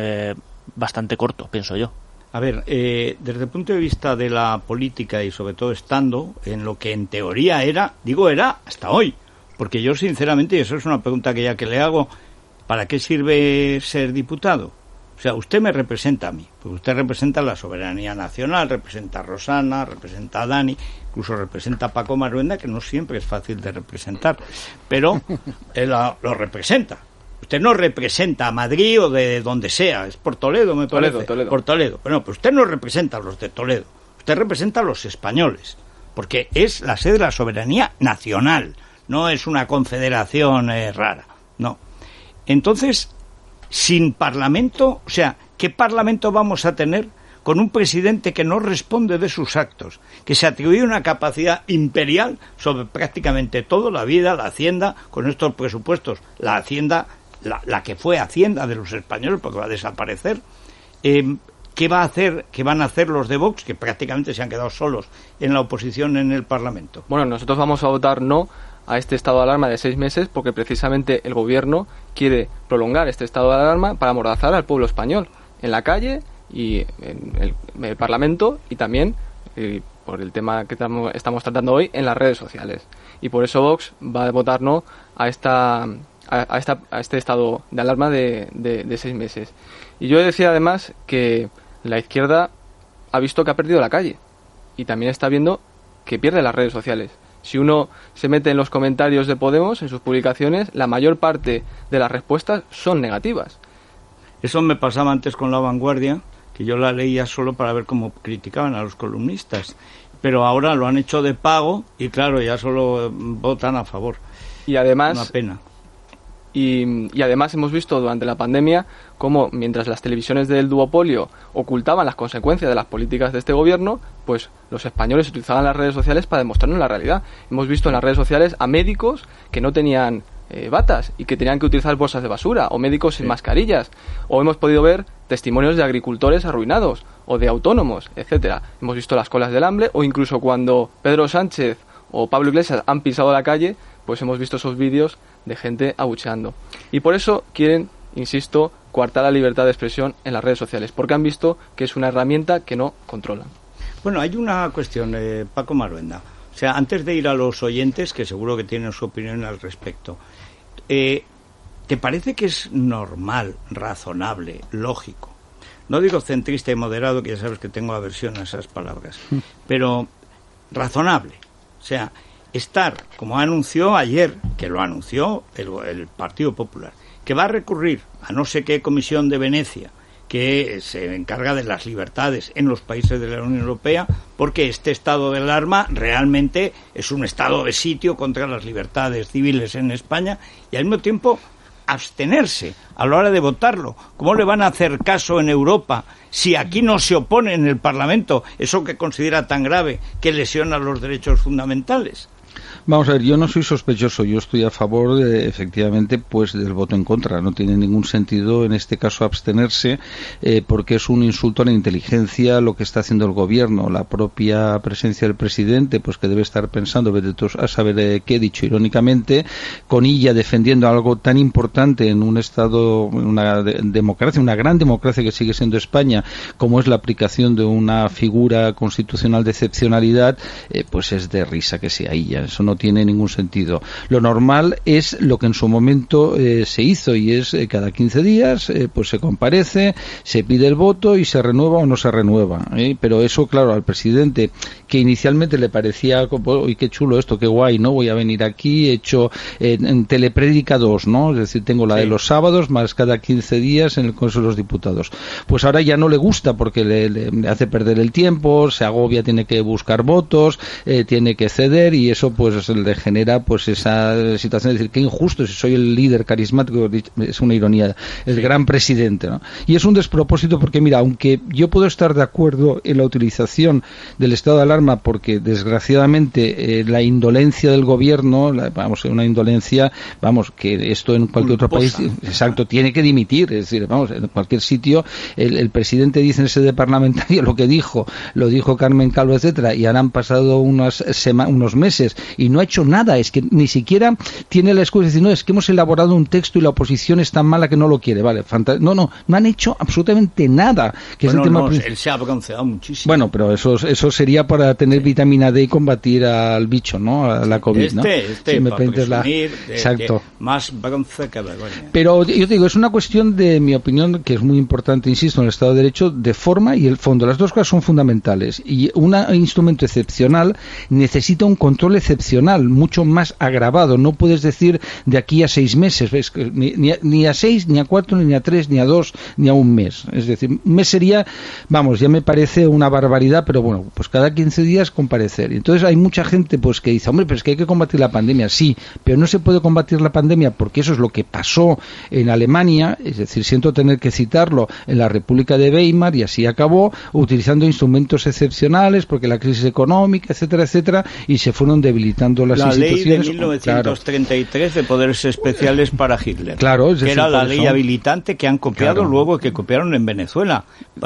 bastante corto, pienso yo. A ver, desde el punto de vista de la política y sobre todo estando en lo que en teoría era hasta hoy, porque yo sinceramente, y eso es una pregunta que ya que le hago, ¿para qué sirve ser diputado? O sea, usted me representa a mí, porque usted representa la soberanía nacional, representa a Rosana, representa a Dani, incluso representa a Paco Maruenda, que no siempre es fácil de representar, pero él lo representa. Usted no representa a Madrid o de donde sea, es por Toledo, me parece. Toledo. Por Toledo. Bueno, pues usted no representa a los de Toledo, usted representa a los españoles, porque es la sede de la soberanía nacional, no es una confederación rara, no. Entonces, sin parlamento, o sea, ¿qué parlamento vamos a tener con un presidente que no responde de sus actos, que se atribuye una capacidad imperial sobre prácticamente todo, la vida, la hacienda, con estos presupuestos, la hacienda, la que fue hacienda de los españoles, porque va a desaparecer? ¿Qué van a hacer los de Vox, que prácticamente se han quedado solos en la oposición en el Parlamento? Bueno, nosotros vamos a votar no a este estado de alarma de 6 meses porque precisamente el gobierno quiere prolongar este estado de alarma para amordazar al pueblo español en la calle y en el Parlamento y también, por el tema que estamos tratando hoy, en las redes sociales. Y por eso Vox va a votar no a este estado de alarma de 6 meses. Y yo decía además que la izquierda ha visto que ha perdido la calle y también está viendo que pierde las redes sociales. Si uno se mete en los comentarios de Podemos, en sus publicaciones, la mayor parte de las respuestas son negativas. Eso me pasaba antes con La Vanguardia, que yo la leía solo para ver cómo criticaban a los columnistas. Pero ahora lo han hecho de pago y claro, ya solo votan a favor. Y además, una pena. Y además hemos visto durante la pandemia cómo mientras las televisiones del duopolio ocultaban las consecuencias de las políticas de este gobierno, pues los españoles utilizaban las redes sociales para demostrarnos la realidad. Hemos visto en las redes sociales a médicos que no tenían batas y que tenían que utilizar bolsas de basura, o médicos sin mascarillas, o hemos podido ver testimonios de agricultores arruinados, o de autónomos, etcétera. Hemos visto las colas del hambre, o incluso cuando Pedro Sánchez o Pablo Iglesias han pisado la calle, pues hemos visto esos vídeos de gente abucheando. Y por eso quieren, insisto, coartar la libertad de expresión en las redes sociales, porque han visto que es una herramienta que no controlan. Bueno, hay una cuestión, Paco Maruenda. O sea, antes de ir a los oyentes, que seguro que tienen su opinión al respecto, ¿te parece que es normal, razonable, lógico? No digo centrista y moderado, que ya sabes que tengo aversión a esas palabras, pero razonable. O sea, estar, como anunció ayer, que lo anunció el Partido Popular, que va a recurrir a no sé qué comisión de Venecia, que se encarga de las libertades en los países de la Unión Europea, porque este estado de alarma realmente es un estado de sitio contra las libertades civiles en España, y al mismo tiempo abstenerse a la hora de votarlo. ¿Cómo le van a hacer caso en Europa si aquí no se opone en el Parlamento eso que considera tan grave que lesiona los derechos fundamentales? Vamos a ver, yo no soy sospechoso, yo estoy a favor, efectivamente, pues del voto en contra. No tiene ningún sentido, en este caso, abstenerse, porque es un insulto a la inteligencia lo que está haciendo el gobierno. La propia presencia del presidente, pues que debe estar pensando, a saber qué he dicho irónicamente, con ella defendiendo algo tan importante en un Estado, una democracia, una gran democracia que sigue siendo España, como es la aplicación de una figura constitucional de excepcionalidad, pues es de risa que sea ella. Eso no tiene ningún sentido. Lo normal es lo que en su momento se hizo, y es cada 15 días pues se comparece, se pide el voto y se renueva o no se renueva. Pero eso, claro, al presidente, que inicialmente le parecía, uy, qué chulo esto, qué guay, ¿no? Voy a venir aquí, he hecho en Teleprédica 2, ¿no? Es decir, tengo la de los sábados más cada 15 días en el Congreso de los Diputados. Pues ahora ya no le gusta porque le hace perder el tiempo, se agobia, tiene que buscar votos, tiene que ceder, y eso pues le genera pues esa situación de decir, qué injusto, si soy el líder carismático, es una ironía, el gran presidente, ¿no? Y es un despropósito porque, mira, aunque yo puedo estar de acuerdo en la utilización del estado de alarma, porque desgraciadamente la indolencia del gobierno, una indolencia, que esto en cualquier otro país, exacto, tiene que dimitir. Es decir, en cualquier sitio el presidente dice en sede parlamentaria lo que dijo, lo dijo Carmen Calvo, etcétera, y ahora han pasado unos meses y no ha hecho nada. Es que ni siquiera tiene la excusa de decir, no, es que hemos elaborado un texto y la oposición es tan mala que no lo quiere. Vale, no han hecho absolutamente nada. Que bueno, es el tema él se ha bronceado muchísimo. Bueno, pero eso sería para tener vitamina D y combatir al bicho, ¿no? A la COVID, ¿no? Si me presumir exacto. Más bronce que vergüenza. Pero yo te digo, es una cuestión de mi opinión, que es muy importante, insisto, en el Estado de Derecho, de forma y el fondo. Las dos cosas son fundamentales. Y un instrumento excepcional necesita un control excepcional, mucho más agravado. No puedes decir de aquí a 6 meses, ¿ves? Ni a 6, ni a 4, ni a 3, ni a 2, ni a un mes. Es decir, un mes sería, ya me parece una barbaridad, pero bueno, pues cada 15 días comparecer. Entonces hay mucha gente pues que dice, hombre, pero es que hay que combatir la pandemia. Sí, pero no se puede combatir la pandemia porque eso es lo que pasó en Alemania, es decir, siento tener que citarlo, en la República de Weimar, y así acabó, utilizando instrumentos excepcionales porque la crisis económica, etcétera, etcétera, y se fueron debilitando las instituciones. La ley de 1933 de poderes especiales para Hitler, claro, es decir, que era la ley habilitante que han copiado luego, que copiaron en Venezuela.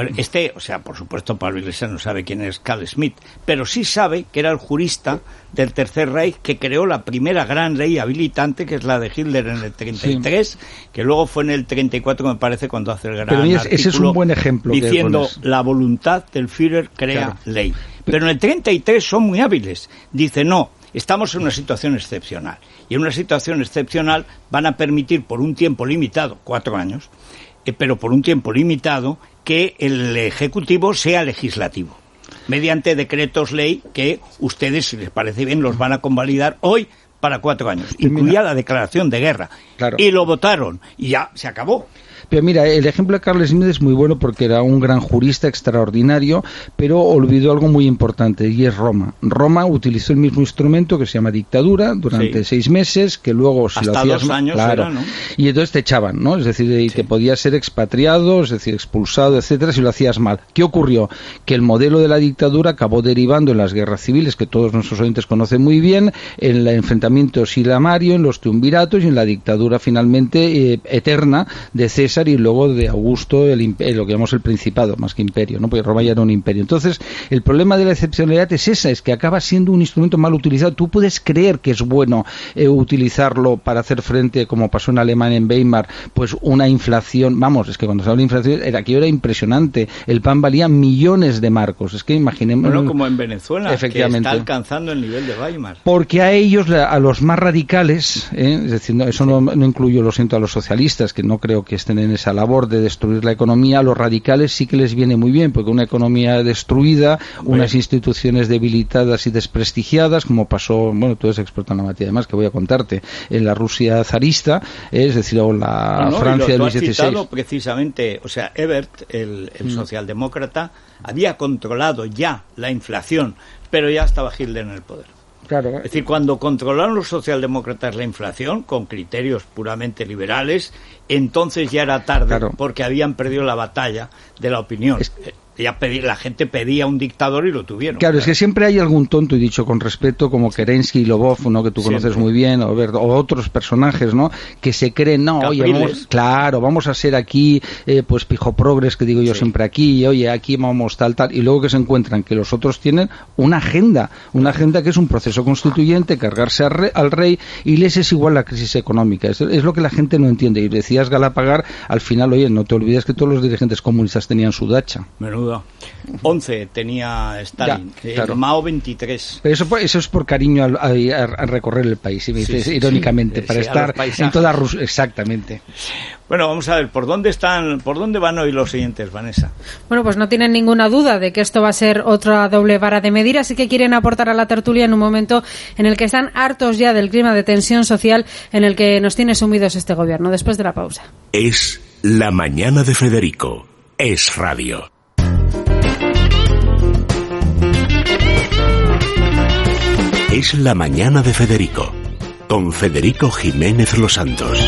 Por supuesto, Pablo Iglesias no sabe quién es Carl Schmitt, pero sí sabe que era el jurista del Tercer Reich que creó la primera gran ley habilitante, que es la de Hitler en el 33, que luego fue en el 34, me parece, cuando hace el gran artículo, ese es un buen ejemplo, diciendo la voluntad del Führer crea ley. Pero en el 33 son muy hábiles. Dice, no, estamos en una situación excepcional. Y en una situación excepcional van a permitir por un tiempo limitado, 4 años, pero por un tiempo limitado, que el Ejecutivo sea legislativo, mediante decretos ley que ustedes, si les parece bien, los van a convalidar hoy para 4 años. Incluía la declaración de guerra. Claro. Y lo votaron. Y ya se acabó. Pero mira, el ejemplo de Carl Schmitt es muy bueno porque era un gran jurista extraordinario, pero olvidó algo muy importante, y es Roma. Roma utilizó el mismo instrumento que se llama dictadura durante 6 meses, que luego si hasta lo hacías 2 años claro, era, ¿no? Y entonces te echaban, ¿no? Es decir, y te podías ser expatriado, es decir, expulsado, etcétera, si lo hacías mal. ¿Qué ocurrió? Que el modelo de la dictadura acabó derivando en las guerras civiles, que todos nuestros oyentes conocen muy bien, en el enfrentamiento enfrentamiento silamario, en los triunviratos y en la dictadura finalmente eterna de César y luego de Augusto, lo que llamamos el Principado, más que imperio, ¿no? Porque Roma ya era un imperio. Entonces, el problema de la excepcionalidad es esa, es que acaba siendo un instrumento mal utilizado. Tú puedes creer que es bueno utilizarlo para hacer frente, como pasó en Alemania, en Weimar, pues una inflación, vamos, es que cuando se habla de inflación, aquello era impresionante, el pan valía millones de marcos, es que imaginemos... Bueno, como en Venezuela, efectivamente, que está alcanzando el nivel de Weimar. Porque a ellos, a los más radicales, es decir, eso no incluyo, lo siento, a los socialistas, que no creo que estén en esa labor de destruir la economía, a los radicales sí que les viene muy bien, porque una economía destruida, unas instituciones debilitadas y desprestigiadas, como pasó, bueno, tú eres experto en la materia, además, que voy a contarte, en la Rusia zarista, es decir, o la Francia de Luis XVI. Precisamente, o sea, Ebert, el socialdemócrata, había controlado ya la inflación, pero ya estaba Hitler en el poder. Claro. Es decir, cuando controlaron los socialdemócratas la inflación, con criterios puramente liberales, entonces ya era tarde, claro, porque habían perdido la batalla de la opinión. La gente pedía un dictador y lo tuvieron. Claro, es que siempre hay algún tonto, y dicho con respeto, como Kerensky y Lvov, ¿no? Que tú conoces muy bien, o otros personajes, ¿no? Que se creen, no, Capriles. Oye, vamos a ser aquí, pues pijo progres, que digo yo siempre aquí, y oye, aquí vamos tal, y luego que se encuentran que los otros tienen una agenda que es un proceso constituyente, cargarse al rey, y les es igual la crisis económica. Es lo que la gente no entiende. Y decías, Galapagar, al final, oye, no te olvides que todos los dirigentes comunistas tenían su dacha. Menudo. 11 tenía Stalin, claro. Mao 23. Pero eso es por cariño a recorrer el país, si me dices, irónicamente, para estar en toda Rusia. Exactamente. Bueno, vamos a ver, ¿por dónde van hoy los siguientes, Vanessa? Bueno, pues no tienen ninguna duda de que esto va a ser otra doble vara de medir, así que quieren aportar a la tertulia en un momento en el que están hartos ya del clima de tensión social en el que nos tiene sumidos este gobierno. Después de la pausa. Es La Mañana de Federico. Es Radio. Es La Mañana de Federico, con Federico Jiménez Los Santos.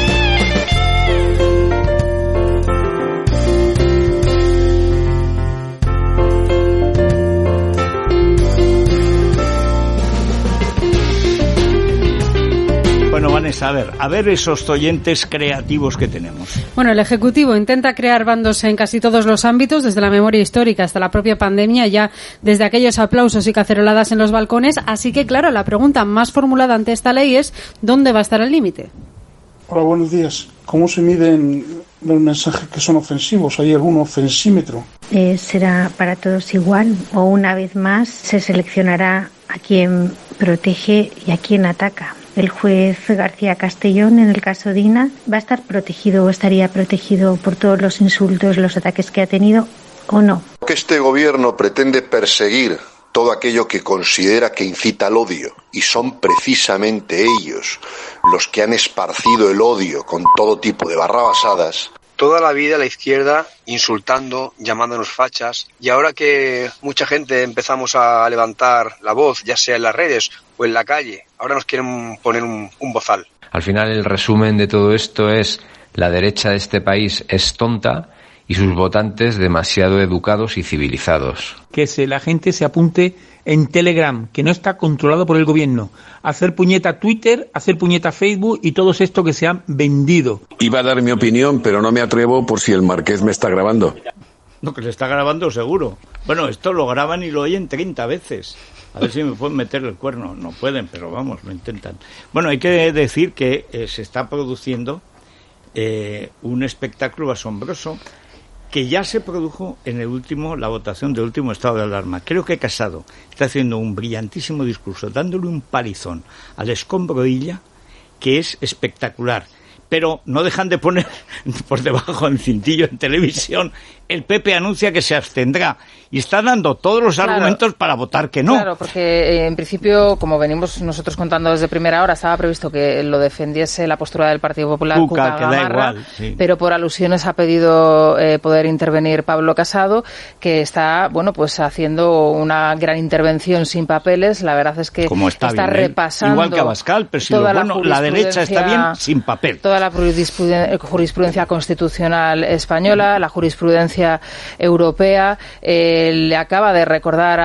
Bueno, Vanessa, a ver esos oyentes creativos que tenemos. Bueno, el Ejecutivo intenta crear bandos en casi todos los ámbitos, desde la memoria histórica hasta la propia pandemia, ya desde aquellos aplausos y caceroladas en los balcones. Así que, claro, la pregunta más formulada ante esta ley es ¿dónde va a estar el límite? Hola, buenos días. ¿Cómo se miden los mensajes que son ofensivos? ¿Hay algún ofensímetro? ¿Será para todos igual o una vez más se seleccionará a quien protege y a quien ataca? El juez García Castellón, en el caso Dina, ¿va a estar protegido o estaría protegido por todos los insultos, los ataques que ha tenido o no? Que este gobierno pretende perseguir todo aquello que considera que incita al odio, y son precisamente ellos los que han esparcido el odio con todo tipo de barrabasadas. Toda la vida la izquierda insultando, llamándonos fachas, y ahora que mucha gente empezamos a levantar la voz, ya sea en las redes o en la calle, ahora nos quieren poner un bozal. Al final el resumen de todo esto es: la derecha de este país es tonta y sus votantes demasiado educados y civilizados. Que la gente se apunte en Telegram, que no está controlado por el gobierno. Hacer puñeta Twitter, hacer puñeta Facebook y todo esto que se han vendido. Iba a dar mi opinión, pero no me atrevo por si el Marqués me está grabando. No, que se está grabando seguro. Bueno, esto lo graban y lo oyen 30 veces. A ver si me pueden meter el cuerno. No pueden, pero vamos, lo intentan. Bueno, hay que decir que se está produciendo un espectáculo asombroso que ya se produjo en la votación del último estado de alarma. Creo que Casado está haciendo un brillantísimo discurso, dándole un palizón al escombro Illa, que es espectacular. Pero no dejan de poner por debajo del cintillo en televisión: el PP anuncia que se abstendrá, y está dando todos los argumentos para votar que no. Claro, porque en principio, como venimos nosotros contando desde primera hora, estaba previsto que lo defendiese la postura del Partido Popular, Cuca que da igual, sí. Pero por alusiones ha pedido poder intervenir Pablo Casado, que está, bueno, pues haciendo una gran intervención sin papeles. La verdad es que como está bien, repasando igual que Abascal, pero si la derecha está bien sin papel. Toda la jurisprudencia constitucional española, la jurisprudencia europea. Le acaba de recordar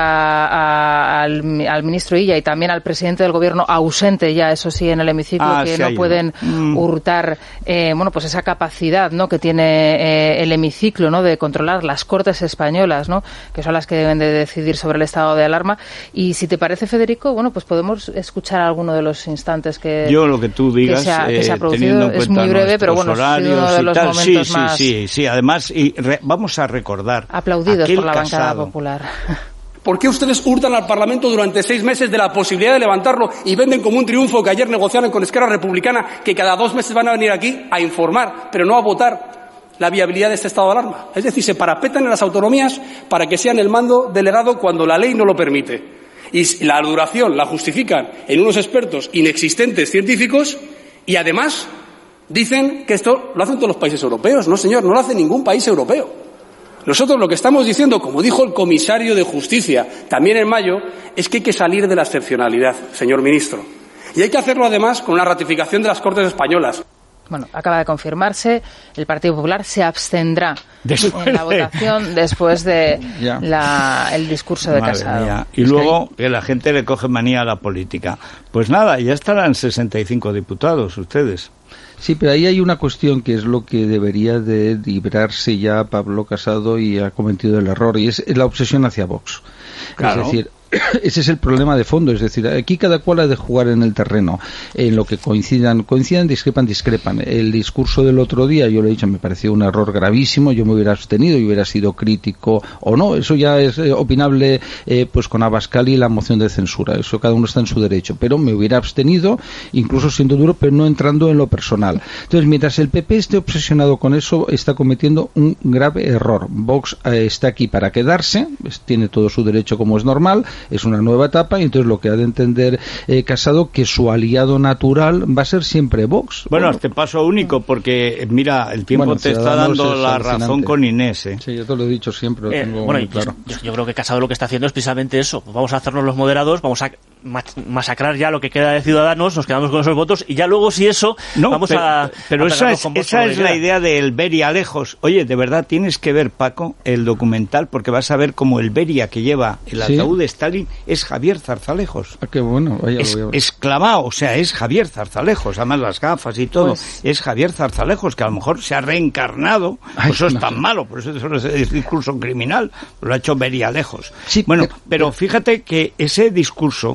al ministro Illa y también al presidente del gobierno, ausente ya, eso sí, en el hemiciclo, que no pueden hurtar pues esa capacidad, ¿no?, que tiene el hemiciclo, ¿no?, de controlar las Cortes españolas, ¿no?, que son las que deben de decidir sobre el estado de alarma. Y si te parece, Federico, pues podemos escuchar alguno de los instantes que yo lo que tú digas, que se ha producido. Es muy breve, pero bueno, ha sido uno de los momentos más... Sí, además, vamos a recordar... Aplaudidos por la bancada popular. ¿Por qué ustedes hurtan al Parlamento durante 6 meses de la posibilidad de levantarlo y venden como un triunfo que ayer negociaron con Esquerra Republicana, que cada 2 meses van a venir aquí a informar, pero no a votar la viabilidad de este estado de alarma? Es decir, se parapetan en las autonomías para que sean el mando delegado cuando la ley no lo permite. Y la duración la justifican en unos expertos inexistentes científicos y además dicen que esto lo hacen todos los países europeos. No, señor, no lo hace ningún país europeo. Nosotros lo que estamos diciendo, como dijo el comisario de Justicia también en mayo, es que hay que salir de la excepcionalidad, señor ministro. Y hay que hacerlo además con la ratificación de las Cortes españolas. Bueno, acaba de confirmarse, el Partido Popular se abstendrá en la votación después de el discurso de Casado. Mía. Y luego que la gente le coge manía a la política. Pues nada, ya estarán 65 diputados ustedes. Sí, pero ahí hay una cuestión que es lo que debería de librarse ya Pablo Casado y ha cometido el error, y es la obsesión hacia Vox. Claro. Es decir, ese es el problema de fondo, es decir, aquí cada cual ha de jugar en el terreno, en lo que coincidan, discrepan. El discurso del otro día, yo lo he dicho, me pareció un error gravísimo, yo me hubiera abstenido y hubiera sido crítico o no, eso ya es opinable, pues con Abascal y la moción de censura, eso cada uno está en su derecho, pero me hubiera abstenido, incluso siendo duro, pero no entrando en lo personal. Entonces, mientras el PP esté obsesionado con eso, está cometiendo un grave error. Vox está aquí para quedarse, tiene todo su derecho como es normal, es una nueva etapa, y entonces lo que ha de entender Casado, que su aliado natural va a ser siempre Vox. Bueno, este paso único, porque mira, el tiempo te está dando la razón con Inés. Sí, yo te lo he dicho siempre, lo tengo muy claro. Yo creo que Casado lo que está haciendo es precisamente eso. Vamos a hacernos los moderados, vamos a masacrar ya lo que queda de Ciudadanos, nos quedamos con esos votos y ya luego si eso vamos a... Pero esa es la idea del Beria lejos. Oye, de verdad tienes que ver, Paco, el documental, porque vas a ver cómo el Beria que lleva el ataúd de Stalin es Javier Zarzalejos. Qué bueno, es clavado, o sea, es Javier Zarzalejos, además las gafas y todo, es Javier Zarzalejos, que a lo mejor se ha reencarnado, eso es tan malo, por eso es discurso criminal, lo ha hecho Beria lejos. Sí, bueno, pero fíjate que ese discurso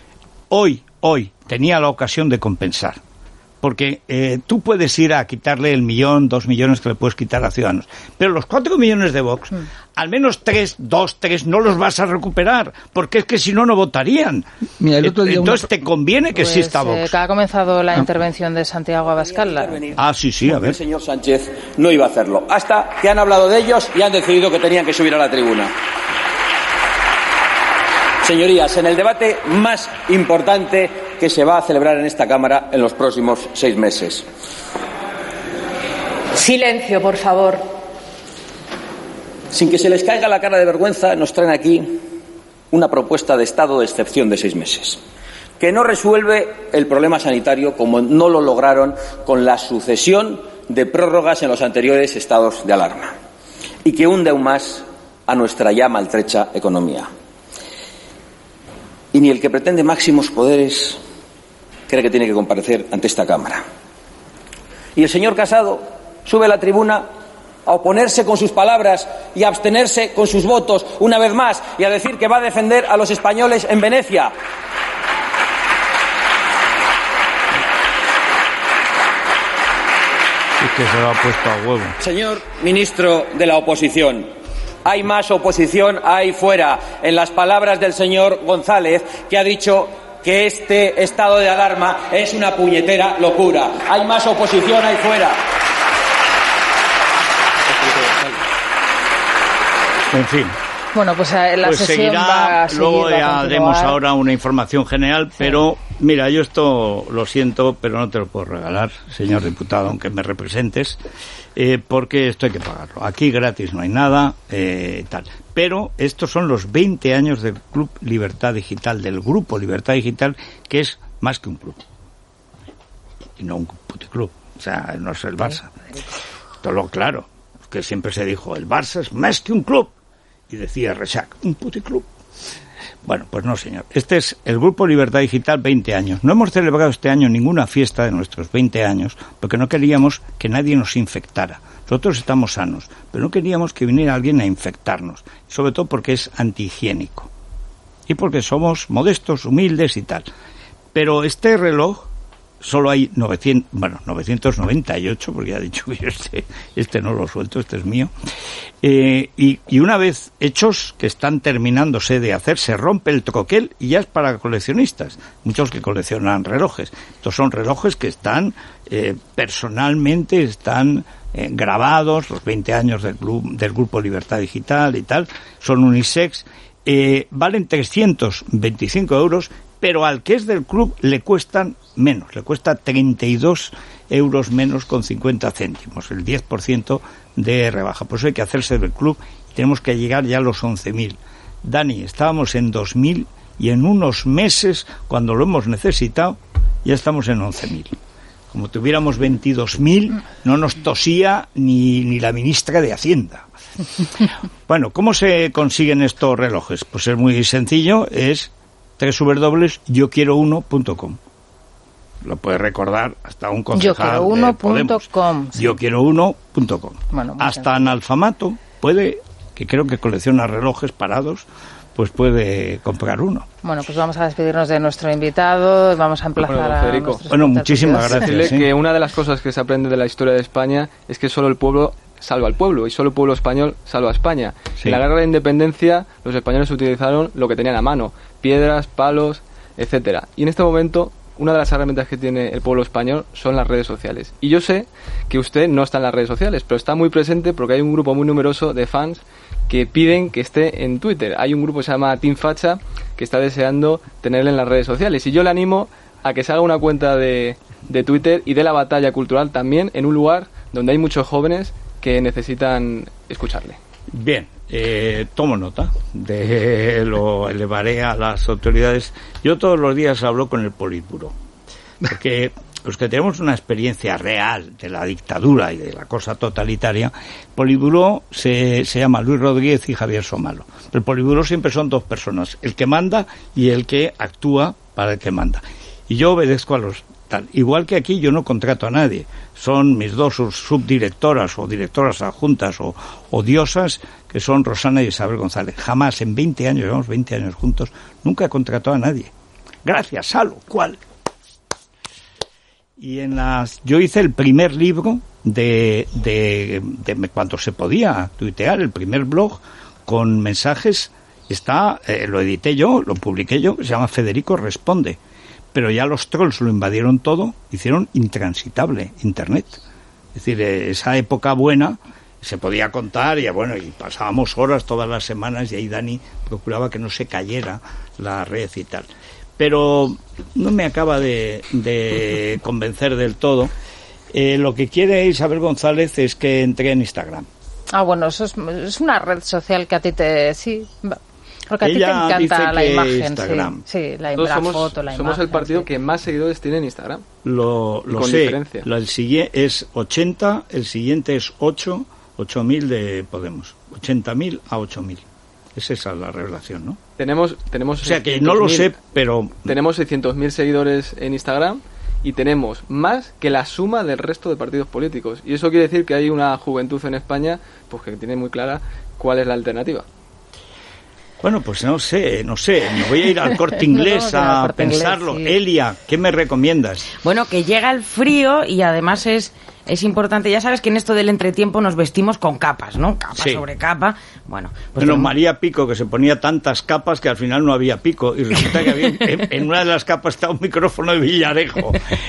hoy tenía la ocasión de compensar, porque tú puedes ir a quitarle el 1 millón, 2 millones que le puedes quitar a Ciudadanos, pero los 4 millones de Vox, al menos 3 no los vas a recuperar, porque es que si no, no votarían. Mira, el otro día entonces te conviene que exista Vox. Ha comenzado la intervención de Santiago Abascal. Sí, a ver. El señor Sánchez no iba a hacerlo, hasta que han hablado de ellos y han decidido que tenían que subir a la tribuna. Señorías, en el debate más importante que se va a celebrar en esta Cámara en los próximos 6 meses. Silencio, por favor. Sin que se les caiga la cara de vergüenza, nos traen aquí una propuesta de estado de excepción de 6 meses, que no resuelve el problema sanitario como no lo lograron con la sucesión de prórrogas en los anteriores estados de alarma, y que hunde aún más a nuestra ya maltrecha economía. Y ni el que pretende máximos poderes cree que tiene que comparecer ante esta Cámara. Y el señor Casado sube a la tribuna a oponerse con sus palabras y a abstenerse con sus votos una vez más y a decir que va a defender a los españoles en Venecia. Es que se lo ha puesto a huevo. Señor ministro de la oposición, hay más oposición ahí fuera, en las palabras del señor González, que ha dicho que este estado de alarma es una puñetera locura. Hay más oposición ahí fuera. En fin. Bueno, pues la sesión seguirá, va a seguir, luego ya va a haremos ahora una información general, pero mira, yo esto lo siento, pero no te lo puedo regalar, señor diputado, aunque me representes, porque esto hay que pagarlo. Aquí gratis no hay nada, tal. Pero estos son los 20 años del Club Libertad Digital, del Grupo Libertad Digital, que es más que un club. Y no un puticlub. sea, no es el Barça. Todo lo claro, que siempre se dijo, el Barça es más que un club. Y decía Rexach, un puticlub. Bueno, pues no, señor. Este es el Grupo Libertad Digital 20 años. No hemos celebrado este año ninguna fiesta de nuestros 20 años porque no queríamos que nadie nos infectara. Nosotros estamos sanos, pero no queríamos que viniera alguien a infectarnos, sobre todo porque es antihigiénico y porque somos modestos, humildes y tal. Pero este reloj solo hay 998, porque ya he dicho que este no lo suelto, este es mío. Y una vez hechos, que están terminándose de hacer, se rompe el troquel y ya es para coleccionistas. Muchos que coleccionan relojes. Estos son relojes que están personalmente, están grabados, los 20 años del Grupo Libertad Digital y tal, son unisex, valen 325 euros, pero al que es del club le cuestan menos, le cuesta 32 euros menos con 50 céntimos, el 10% de rebaja. Por eso hay que hacerse del club y tenemos que llegar ya a los 11.000. Dani, estábamos en 2.000 y en unos meses, cuando lo hemos necesitado, ya estamos en 11.000. Como tuviéramos 22.000, no nos tosía ni la ministra de Hacienda. Bueno, ¿cómo se consiguen estos relojes? Pues es muy sencillo, es www.yoquierouno.com. Lo puede recordar hasta un concejal de Podemos. Yoquierouno.com. Bueno, hasta analfamato puede, que creo que colecciona relojes parados, pues puede comprar uno. Bueno, pues vamos a despedirnos de nuestro invitado, vamos a emplazar a Federico. Bueno, muchísimas gracias. Decirle que una de las cosas que se aprende de la historia de España es que solo el pueblo salva al pueblo y solo el pueblo español salva a España. Sí. En la guerra de independencia los españoles utilizaron lo que tenían a mano, piedras, palos, etcétera. Y en este momento una de las herramientas que tiene el pueblo español son las redes sociales. Y yo sé que usted no está en las redes sociales, pero está muy presente porque hay un grupo muy numeroso de fans que piden que esté en Twitter. Hay un grupo que se llama Team Facha que está deseando tenerle en las redes sociales. Y yo le animo a que se haga una cuenta de Twitter y de la batalla cultural también en un lugar donde hay muchos jóvenes que necesitan escucharle. Bien, tomo nota, lo elevaré a las autoridades. Yo todos los días hablo con el Politburó, porque los que tenemos una experiencia real de la dictadura y de la cosa totalitaria, el Politburó se llama Luis Rodríguez y Javier Somalo. El Politburó siempre son dos personas, el que manda y el que actúa para el que manda. Y yo obedezco a los tal. Igual que aquí yo no contrato a nadie, son mis dos subdirectoras o directoras adjuntas o diosas, que son Rosana y Isabel González. Jamás en 20 años, llevamos 20 años juntos, nunca he contratado a nadie. Gracias, Salo, ¿cuál? Y yo hice el primer libro de cuando se podía tuitear, el primer blog con mensajes, lo edité yo, lo publiqué yo, que se llama Federico Responde. Pero ya los trolls lo invadieron todo, hicieron intransitable Internet. Es decir, esa época buena se podía contar y bueno, y pasábamos horas todas las semanas y ahí Dani procuraba que no se cayera la red y tal. Pero no me acaba de convencer del todo. Lo que quiere Isabel González es que entre en Instagram. Ah, bueno, eso es una red social que a ti sí... Porque a ti te encanta la imagen, Instagram. Sí, la foto, la imagen. Somos el partido que más seguidores tiene en Instagram. Lo sé. Diferencia. El siguiente es 80, el siguiente es 8.000 de Podemos. 80.000 a 8.000. Es esa la revelación, ¿no? Tenemos o sea que no lo sé, pero... Tenemos 600.000 seguidores en Instagram y tenemos más que la suma del resto de partidos políticos. Y eso quiere decir que hay una juventud en España pues que tiene muy clara cuál es la alternativa. Bueno, pues no sé, me voy a ir al Corte Inglés a pensarlo. Sí. Elia, ¿qué me recomiendas? Bueno, que llega el frío y además es importante, ya sabes que en esto del entretiempo nos vestimos con capas, ¿no? Capa sobre capa. Bueno, pues María Pico, que se ponía tantas capas que al final no había pico y resulta que había, en una de las capas estaba un micrófono de Villarejo.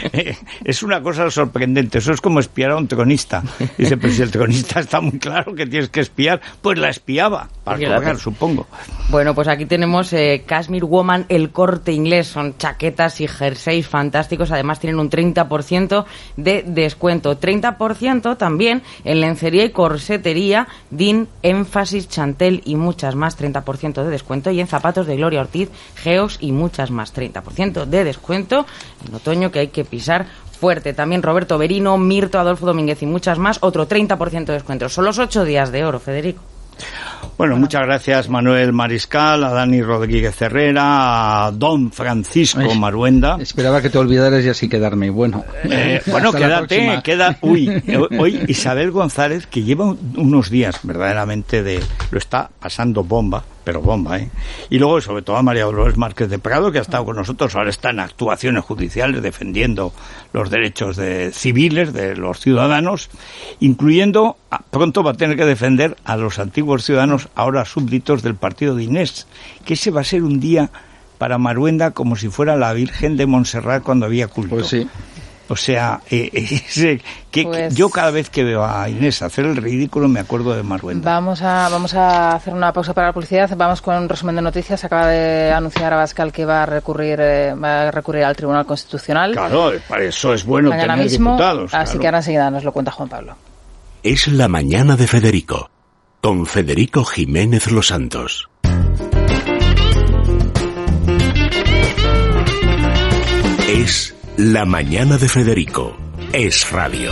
Es una cosa sorprendente, eso es como espiar a un tronista. Dice, pero si el tronista está muy claro que tienes que espiar, pues la espiaba para colgar, supongo. Bueno, pues aquí tenemos Cashmere Woman, el Corte Inglés, son chaquetas y jerseys fantásticos, además tienen un 30% de descuento. 30% también en lencería y corsetería, DIN, Énfasis, Chantel y muchas más, 30% de descuento, y en zapatos de Gloria Ortiz, Geox y muchas más, 30% de descuento en otoño, que hay que pisar fuerte. También Roberto Berino, Mirto, Adolfo Domínguez y muchas más, otro 30% de descuento. Son los 8 días de oro, Federico. Bueno, muchas gracias Manuel Mariscal, a Dani Rodríguez Herrera, a Don Francisco Maruenda. Esperaba que te olvidaras y así quedarme. Bueno, quédate, hoy Isabel González, que lleva unos días verdaderamente lo está pasando bomba, pero bomba, ¿eh? Y luego, sobre todo, a María Dolores Márquez de Prado, que ha estado con nosotros, ahora está en actuaciones judiciales defendiendo los derechos civiles de los ciudadanos, incluyendo, pronto va a tener que defender a los antiguos ciudadanos, ahora súbditos del partido de Inés, que ese va a ser un día para Maruenda como si fuera la Virgen de Montserrat cuando había culto. Pues sí. O sea, yo cada vez que veo a Inés hacer el ridículo me acuerdo de Maruenda. Vamos a hacer una pausa para la publicidad. Vamos con un resumen de noticias. Acaba de anunciar Abascal que va a recurrir al Tribunal Constitucional. Claro, para eso es bueno mañana tener mismo, diputados. Así que ahora enseguida nos lo cuenta Juan Pablo. Es la mañana de Federico, con Federico Jiménez Los Santos. Es la mañana de Federico. Es radio.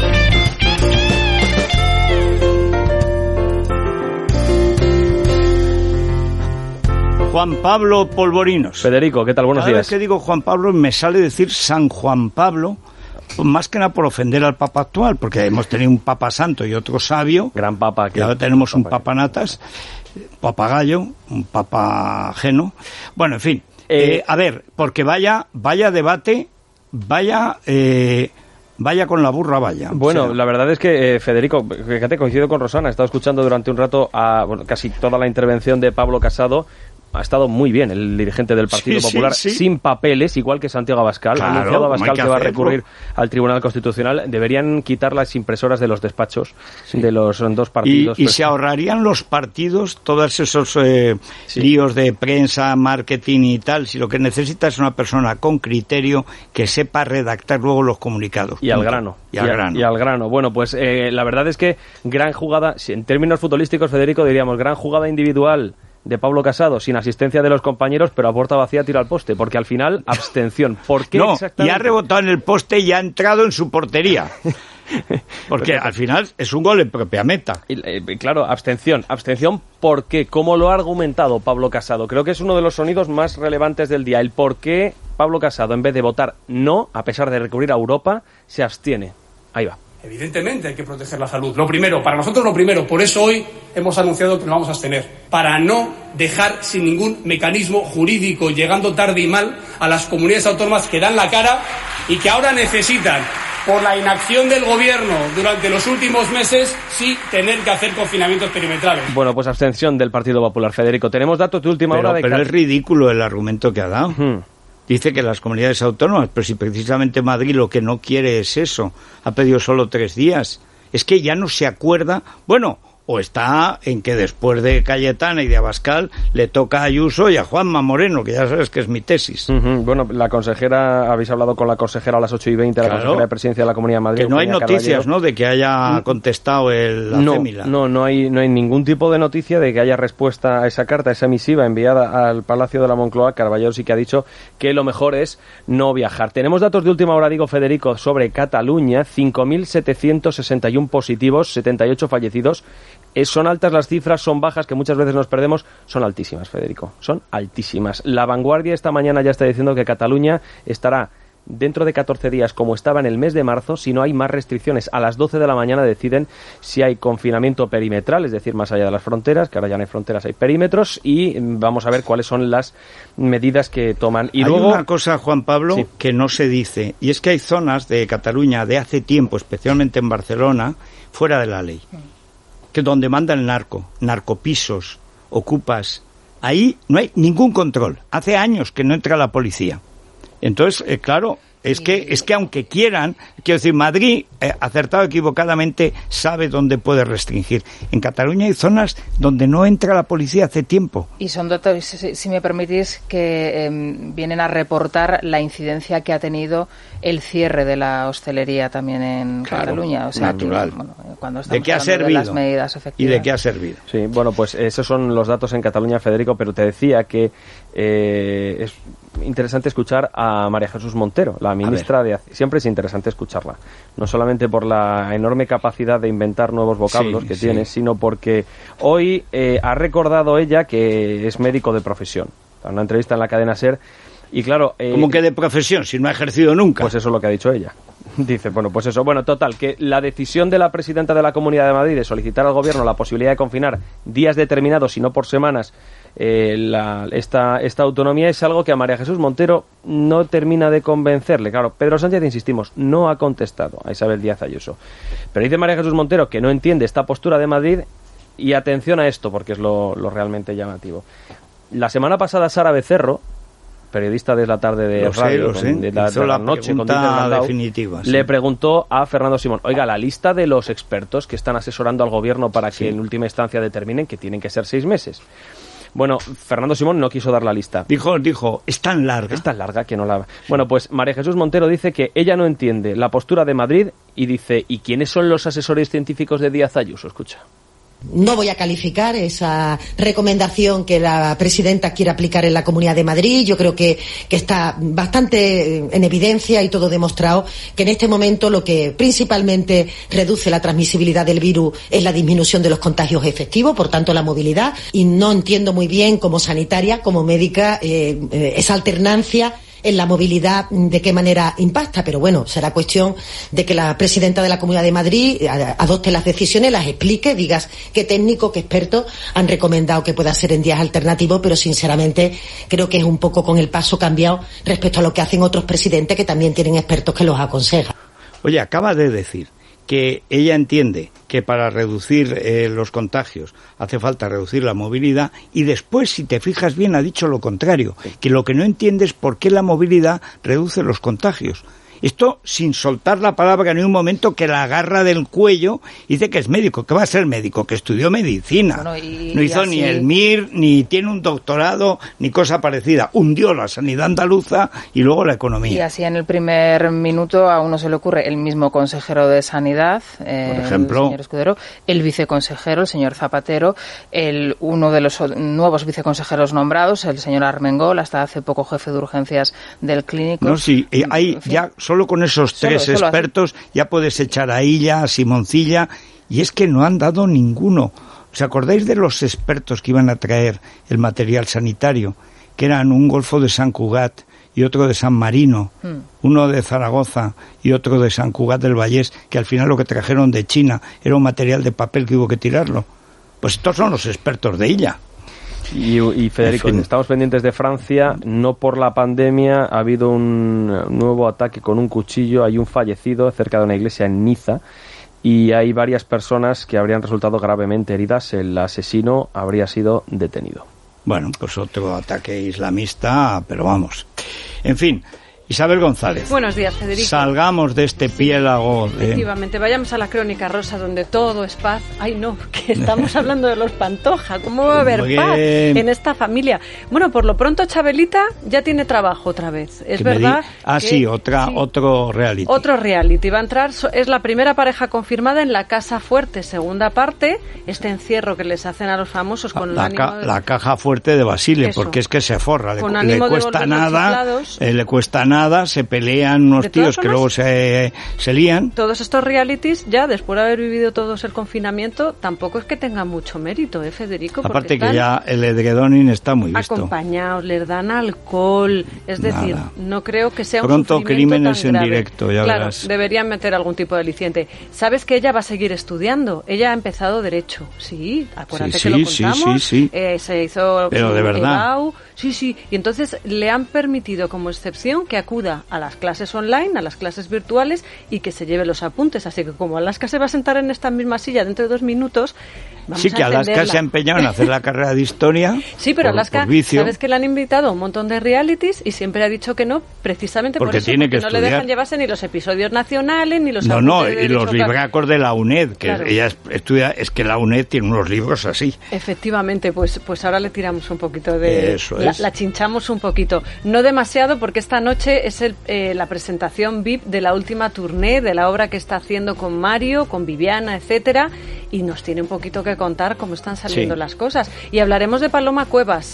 Juan Pablo Polvorinos. Federico, ¿qué tal? Buenos días. Cada vez que digo Juan Pablo me sale decir San Juan Pablo, más que nada por ofender al Papa actual, porque hemos tenido un Papa santo y otro sabio. Gran Papa. Y ahora tenemos un Papa natas, Papagayo, un Papa ajeno. Bueno, en fin. A ver, porque vaya debate, vaya con la burra, vaya. Bueno, o sea, la verdad es que, Federico, fíjate, coincido con Rosana, he estado escuchando durante un rato casi toda la intervención de Pablo Casado. Ha estado muy bien el dirigente del Partido Popular, sin papeles, igual que Santiago Abascal. Claro, ha anunciado Abascal que va a recurrir al Tribunal Constitucional. Deberían quitar las impresoras de los despachos de los dos partidos. Y se ahorrarían los partidos todos esos líos de prensa, marketing y tal, si lo que necesita es una persona con criterio que sepa redactar luego los comunicados. Y al grano. Y al grano. Bueno, pues la verdad es que gran jugada, en términos futbolísticos, Federico, diríamos gran jugada individual de Pablo Casado, sin asistencia de los compañeros, pero a puerta vacía tira al poste, porque al final, abstención. ¿Por qué exactamente? Y ha rebotado en el poste y ha entrado en su portería. Porque al final es un gol en propia meta. Claro, abstención. ¿Abstención por qué? ¿Cómo lo ha argumentado Pablo Casado? Creo que es uno de los sonidos más relevantes del día. El por qué Pablo Casado, en vez de votar no, a pesar de recurrir a Europa, se abstiene. Ahí va. Evidentemente hay que proteger la salud. Para nosotros lo primero, por eso hoy hemos anunciado que nos vamos a abstener, para no dejar sin ningún mecanismo jurídico, llegando tarde y mal, a las comunidades autónomas que dan la cara y que ahora necesitan, por la inacción del gobierno durante los últimos meses, sí tener que hacer confinamientos perimetrales. Bueno, pues abstención del Partido Popular, Federico. Tenemos datos de última hora de... Pero es ridículo el argumento que ha dado. Dice que las comunidades autónomas, pero si precisamente Madrid lo que no quiere es eso, ha pedido solo 3 días, es que ya no se acuerda, bueno, o está en que después de Cayetana y de Abascal le toca a Ayuso y a Juanma Moreno, que ya sabes que es mi tesis. Bueno, la consejera, habéis hablado con la consejera a las 8:20, la consejera de Presidencia de la Comunidad de Madrid. Que no hay noticias, ¿no?, de que haya contestado la Fémila. No hay ningún tipo de noticia de que haya respuesta a esa carta, a esa misiva enviada al Palacio de la Moncloa. Carballo sí que ha dicho que lo mejor es no viajar. Tenemos datos de última hora, digo, Federico, sobre Cataluña: 5.761 positivos, 78 fallecidos. Son altas las cifras, son bajas, que muchas veces nos perdemos. Son altísimas, Federico, son altísimas. La Vanguardia esta mañana ya está diciendo que Cataluña estará dentro de 14 días como estaba en el mes de marzo si no hay más restricciones. A las 12 de la mañana deciden si hay confinamiento perimetral, es decir, más allá de las fronteras, que ahora ya no hay fronteras, hay perímetros, y vamos a ver cuáles son las medidas que toman. Y hay luego una cosa, Juan Pablo, que no se dice, y es que hay zonas de Cataluña de hace tiempo, especialmente en Barcelona, fuera de la ley, que donde manda el narcopisos, ocupas, ahí no hay ningún control. Hace años que no entra la policía. Entonces, claro, es que aunque quieran, quiero decir, Madrid, acertado o equivocadamente, sabe dónde puede restringir. En Cataluña hay zonas donde no entra la policía hace tiempo. Y son datos, si me permitís, que vienen a reportar la incidencia que ha tenido el cierre de la hostelería también en Cataluña. O sea, natural. Cuando ¿De qué ha servido? De las medidas efectivas. ¿Y de qué ha servido? Sí, bueno, pues esos son los datos en Cataluña, Federico, pero te decía que interesante escuchar a María Jesús Montero, la ministra de Hacienda. Siempre es interesante escucharla, no solamente por la enorme capacidad de inventar nuevos vocablos que tiene, sino porque hoy ha recordado ella que es médico de profesión. En una entrevista en la cadena SER. Y claro... ¿Cómo que de profesión? Si no ha ejercido nunca. Pues eso es lo que ha dicho ella. Dice, total, que la decisión de la presidenta de la Comunidad de Madrid de solicitar al gobierno la posibilidad de confinar días determinados y no por semanas esta autonomía es algo que a María Jesús Montero no termina de convencerle. Claro, Pedro Sánchez, insistimos, no ha contestado a Isabel Díaz Ayuso. Pero dice María Jesús Montero que no entiende esta postura de Madrid y atención a esto porque es lo realmente llamativo. La semana pasada Sara Becerro, periodista de la tarde de radio, de la noche, con definitiva, le preguntó a Fernando Simón, oiga, la lista de los expertos que están asesorando al gobierno para que en última instancia determinen que tienen que ser 6 meses. Bueno, Fernando Simón no quiso dar la lista. Dijo, es tan larga. Es tan larga que no la... Bueno, pues María Jesús Montero dice que ella no entiende la postura de Madrid y dice, ¿y quiénes son los asesores científicos de Díaz Ayuso? Escucha. No voy a calificar esa recomendación que la presidenta quiere aplicar en la Comunidad de Madrid. Yo creo que está bastante en evidencia y todo demostrado que en este momento lo que principalmente reduce la transmisibilidad del virus es la disminución de los contagios efectivos, por tanto la movilidad. Y no entiendo muy bien como sanitaria, como médica, esa alternancia en la movilidad, de qué manera impacta, pero bueno, será cuestión de que la presidenta de la Comunidad de Madrid adopte las decisiones, las explique, digas qué técnicos, qué expertos han recomendado que pueda ser en días alternativos, pero sinceramente creo que es un poco con el paso cambiado respecto a lo que hacen otros presidentes que también tienen expertos que los aconsejan. Oye, acaba de decir que ella entiende que para reducir los contagios hace falta reducir la movilidad y después, si te fijas bien, ha dicho lo contrario, que lo que no entiende es por qué la movilidad reduce los contagios. Esto sin soltar la palabra ni un momento, que la agarra del cuello y dice que es médico. ¿Qué va a ser médico? Que estudió medicina. Bueno, no hizo ni el MIR, ni tiene un doctorado, ni cosa parecida. Hundió la sanidad andaluza y luego la economía. Y así en el primer minuto a uno se le ocurre el mismo consejero de Sanidad, por ejemplo, el señor Escudero, el viceconsejero, el señor Zapatero, uno de los nuevos viceconsejeros nombrados, el señor Armengol, hasta hace poco jefe de urgencias del Clínico. No, sí, hay ya... Solo con esos tres expertos ya puedes echar a Illa, a Simoncilla, y es que no han dado ninguno. ¿Os acordáis de los expertos que iban a traer el material sanitario? Que eran un Golfo de San Cugat y otro de San Marino, uno de Zaragoza y otro de San Cugat del Vallés, que al final lo que trajeron de China era un material de papel que hubo que tirarlo. Pues estos son los expertos de Illa. Y Federico, estamos pendientes de Francia, no por la pandemia, ha habido un nuevo ataque con un cuchillo, hay un fallecido cerca de una iglesia en Niza y hay varias personas que habrían resultado gravemente heridas, el asesino habría sido detenido. Bueno, pues otro ataque islamista, pero vamos. En fin, Isabel González. Buenos días, Federico. Salgamos de este piélago. Efectivamente, vayamos a la Crónica Rosa, donde todo es paz. Ay, no, que estamos hablando de los Pantoja. ¿Cómo va a haber paz en esta familia? Bueno, por lo pronto, Chabelita ya tiene trabajo otra vez. Es verdad. Otro reality. Otro reality. Va a entrar, es la primera pareja confirmada en La Casa Fuerte, segunda parte. Este encierro que les hacen a los famosos con la caja fuerte de Basile, porque es que se forra. Le cuesta nada. Se pelean unos tíos que luego se lían. Todos estos realities, ya después de haber vivido todos el confinamiento, tampoco es que tengan mucho mérito, Federico. Aparte que ya el edredoning está muy visto. Acompañados, les dan alcohol, es decir, no creo que sea pronto un sufrimiento crímenes tan grave. En directo, ya verás. Deberían meter algún tipo de aliciente. ¿Sabes que ella va a seguir estudiando? Ella ha empezado Derecho. Sí, acuérdate que lo contamos. Sí. Se hizo... Pero de verdad. Sí. Y entonces le han permitido como excepción que acuda a las clases online, a las clases virtuales y que se lleve los apuntes. Así que como Alaska se va a sentar en esta misma silla dentro de 2 minutos, vamos a Alaska se ha empeñado en hacer la carrera de historia. Sí, pero Alaska, sabes que le han invitado a un montón de realities y siempre ha dicho que no, precisamente porque por eso, tiene que no le dejan llevarse ni los episodios nacionales ni los y los libracos de la UNED, que ella estudia, es que la UNED tiene unos libros así. Efectivamente, pues ahora le tiramos un poquito de... Eso es. La chinchamos un poquito. No demasiado, porque esta noche es la presentación VIP de la última tournée de la obra que está haciendo con Mario, con Viviana, etcétera, y nos tiene un poquito que contar cómo están saliendo las cosas. Y hablaremos de Paloma Cuevas.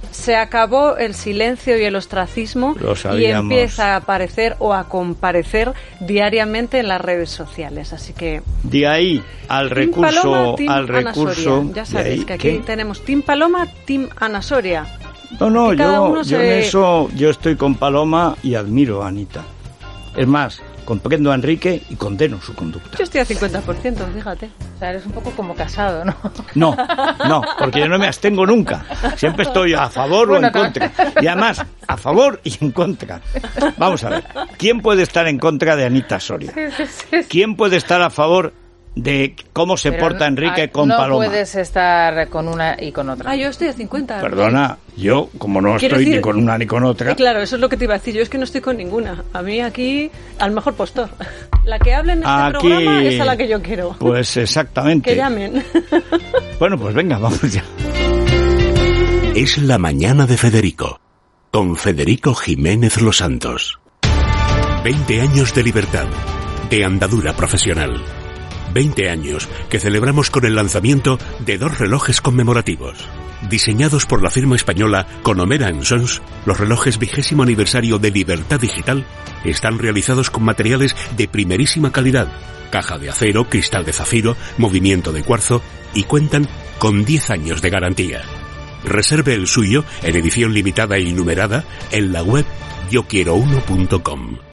se acabó el silencio y el ostracismo y empieza a aparecer o a comparecer diariamente en las redes sociales. Así que de ahí al recurso, Paloma, Team al recurso. Ana Soria. Ya sabéis que aquí tenemos Team Paloma, Team Ana Soria. No, yo en eso yo estoy con Paloma y admiro a Anita. Es más, comprendo a Enrique y condeno su conducta. Yo estoy a 50%, fíjate. O sea, eres un poco como Casado, ¿no? No, porque yo no me abstengo nunca. Siempre estoy a favor o en contra. Y además, a favor y en contra. Vamos a ver, ¿quién puede estar en contra de Anita Soria? ¿Quién puede estar a favor de cómo se porta Enrique con Paloma? No puedes estar con una y con otra. Yo estoy a 50. Perdona, yo como no estoy ni con una ni con otra. Claro, eso es lo que te iba a decir. Yo es que no estoy con ninguna. A mí aquí, al mejor postor. La que hable en este programa es a la que yo quiero. Pues exactamente. Que llamen. Bueno, pues venga, vamos ya. Es la mañana de Federico, con Federico Jiménez Los Santos. 20 años de libertad, de andadura profesional. 20 años que celebramos con el lanzamiento de 2 relojes conmemorativos. Diseñados por la firma española Conomera & Sons, los relojes 20º aniversario de Libertad Digital están realizados con materiales de primerísima calidad, caja de acero, cristal de zafiro, movimiento de cuarzo y cuentan con 10 años de garantía. Reserve el suyo en edición limitada y numerada en la web yoquierouno.com.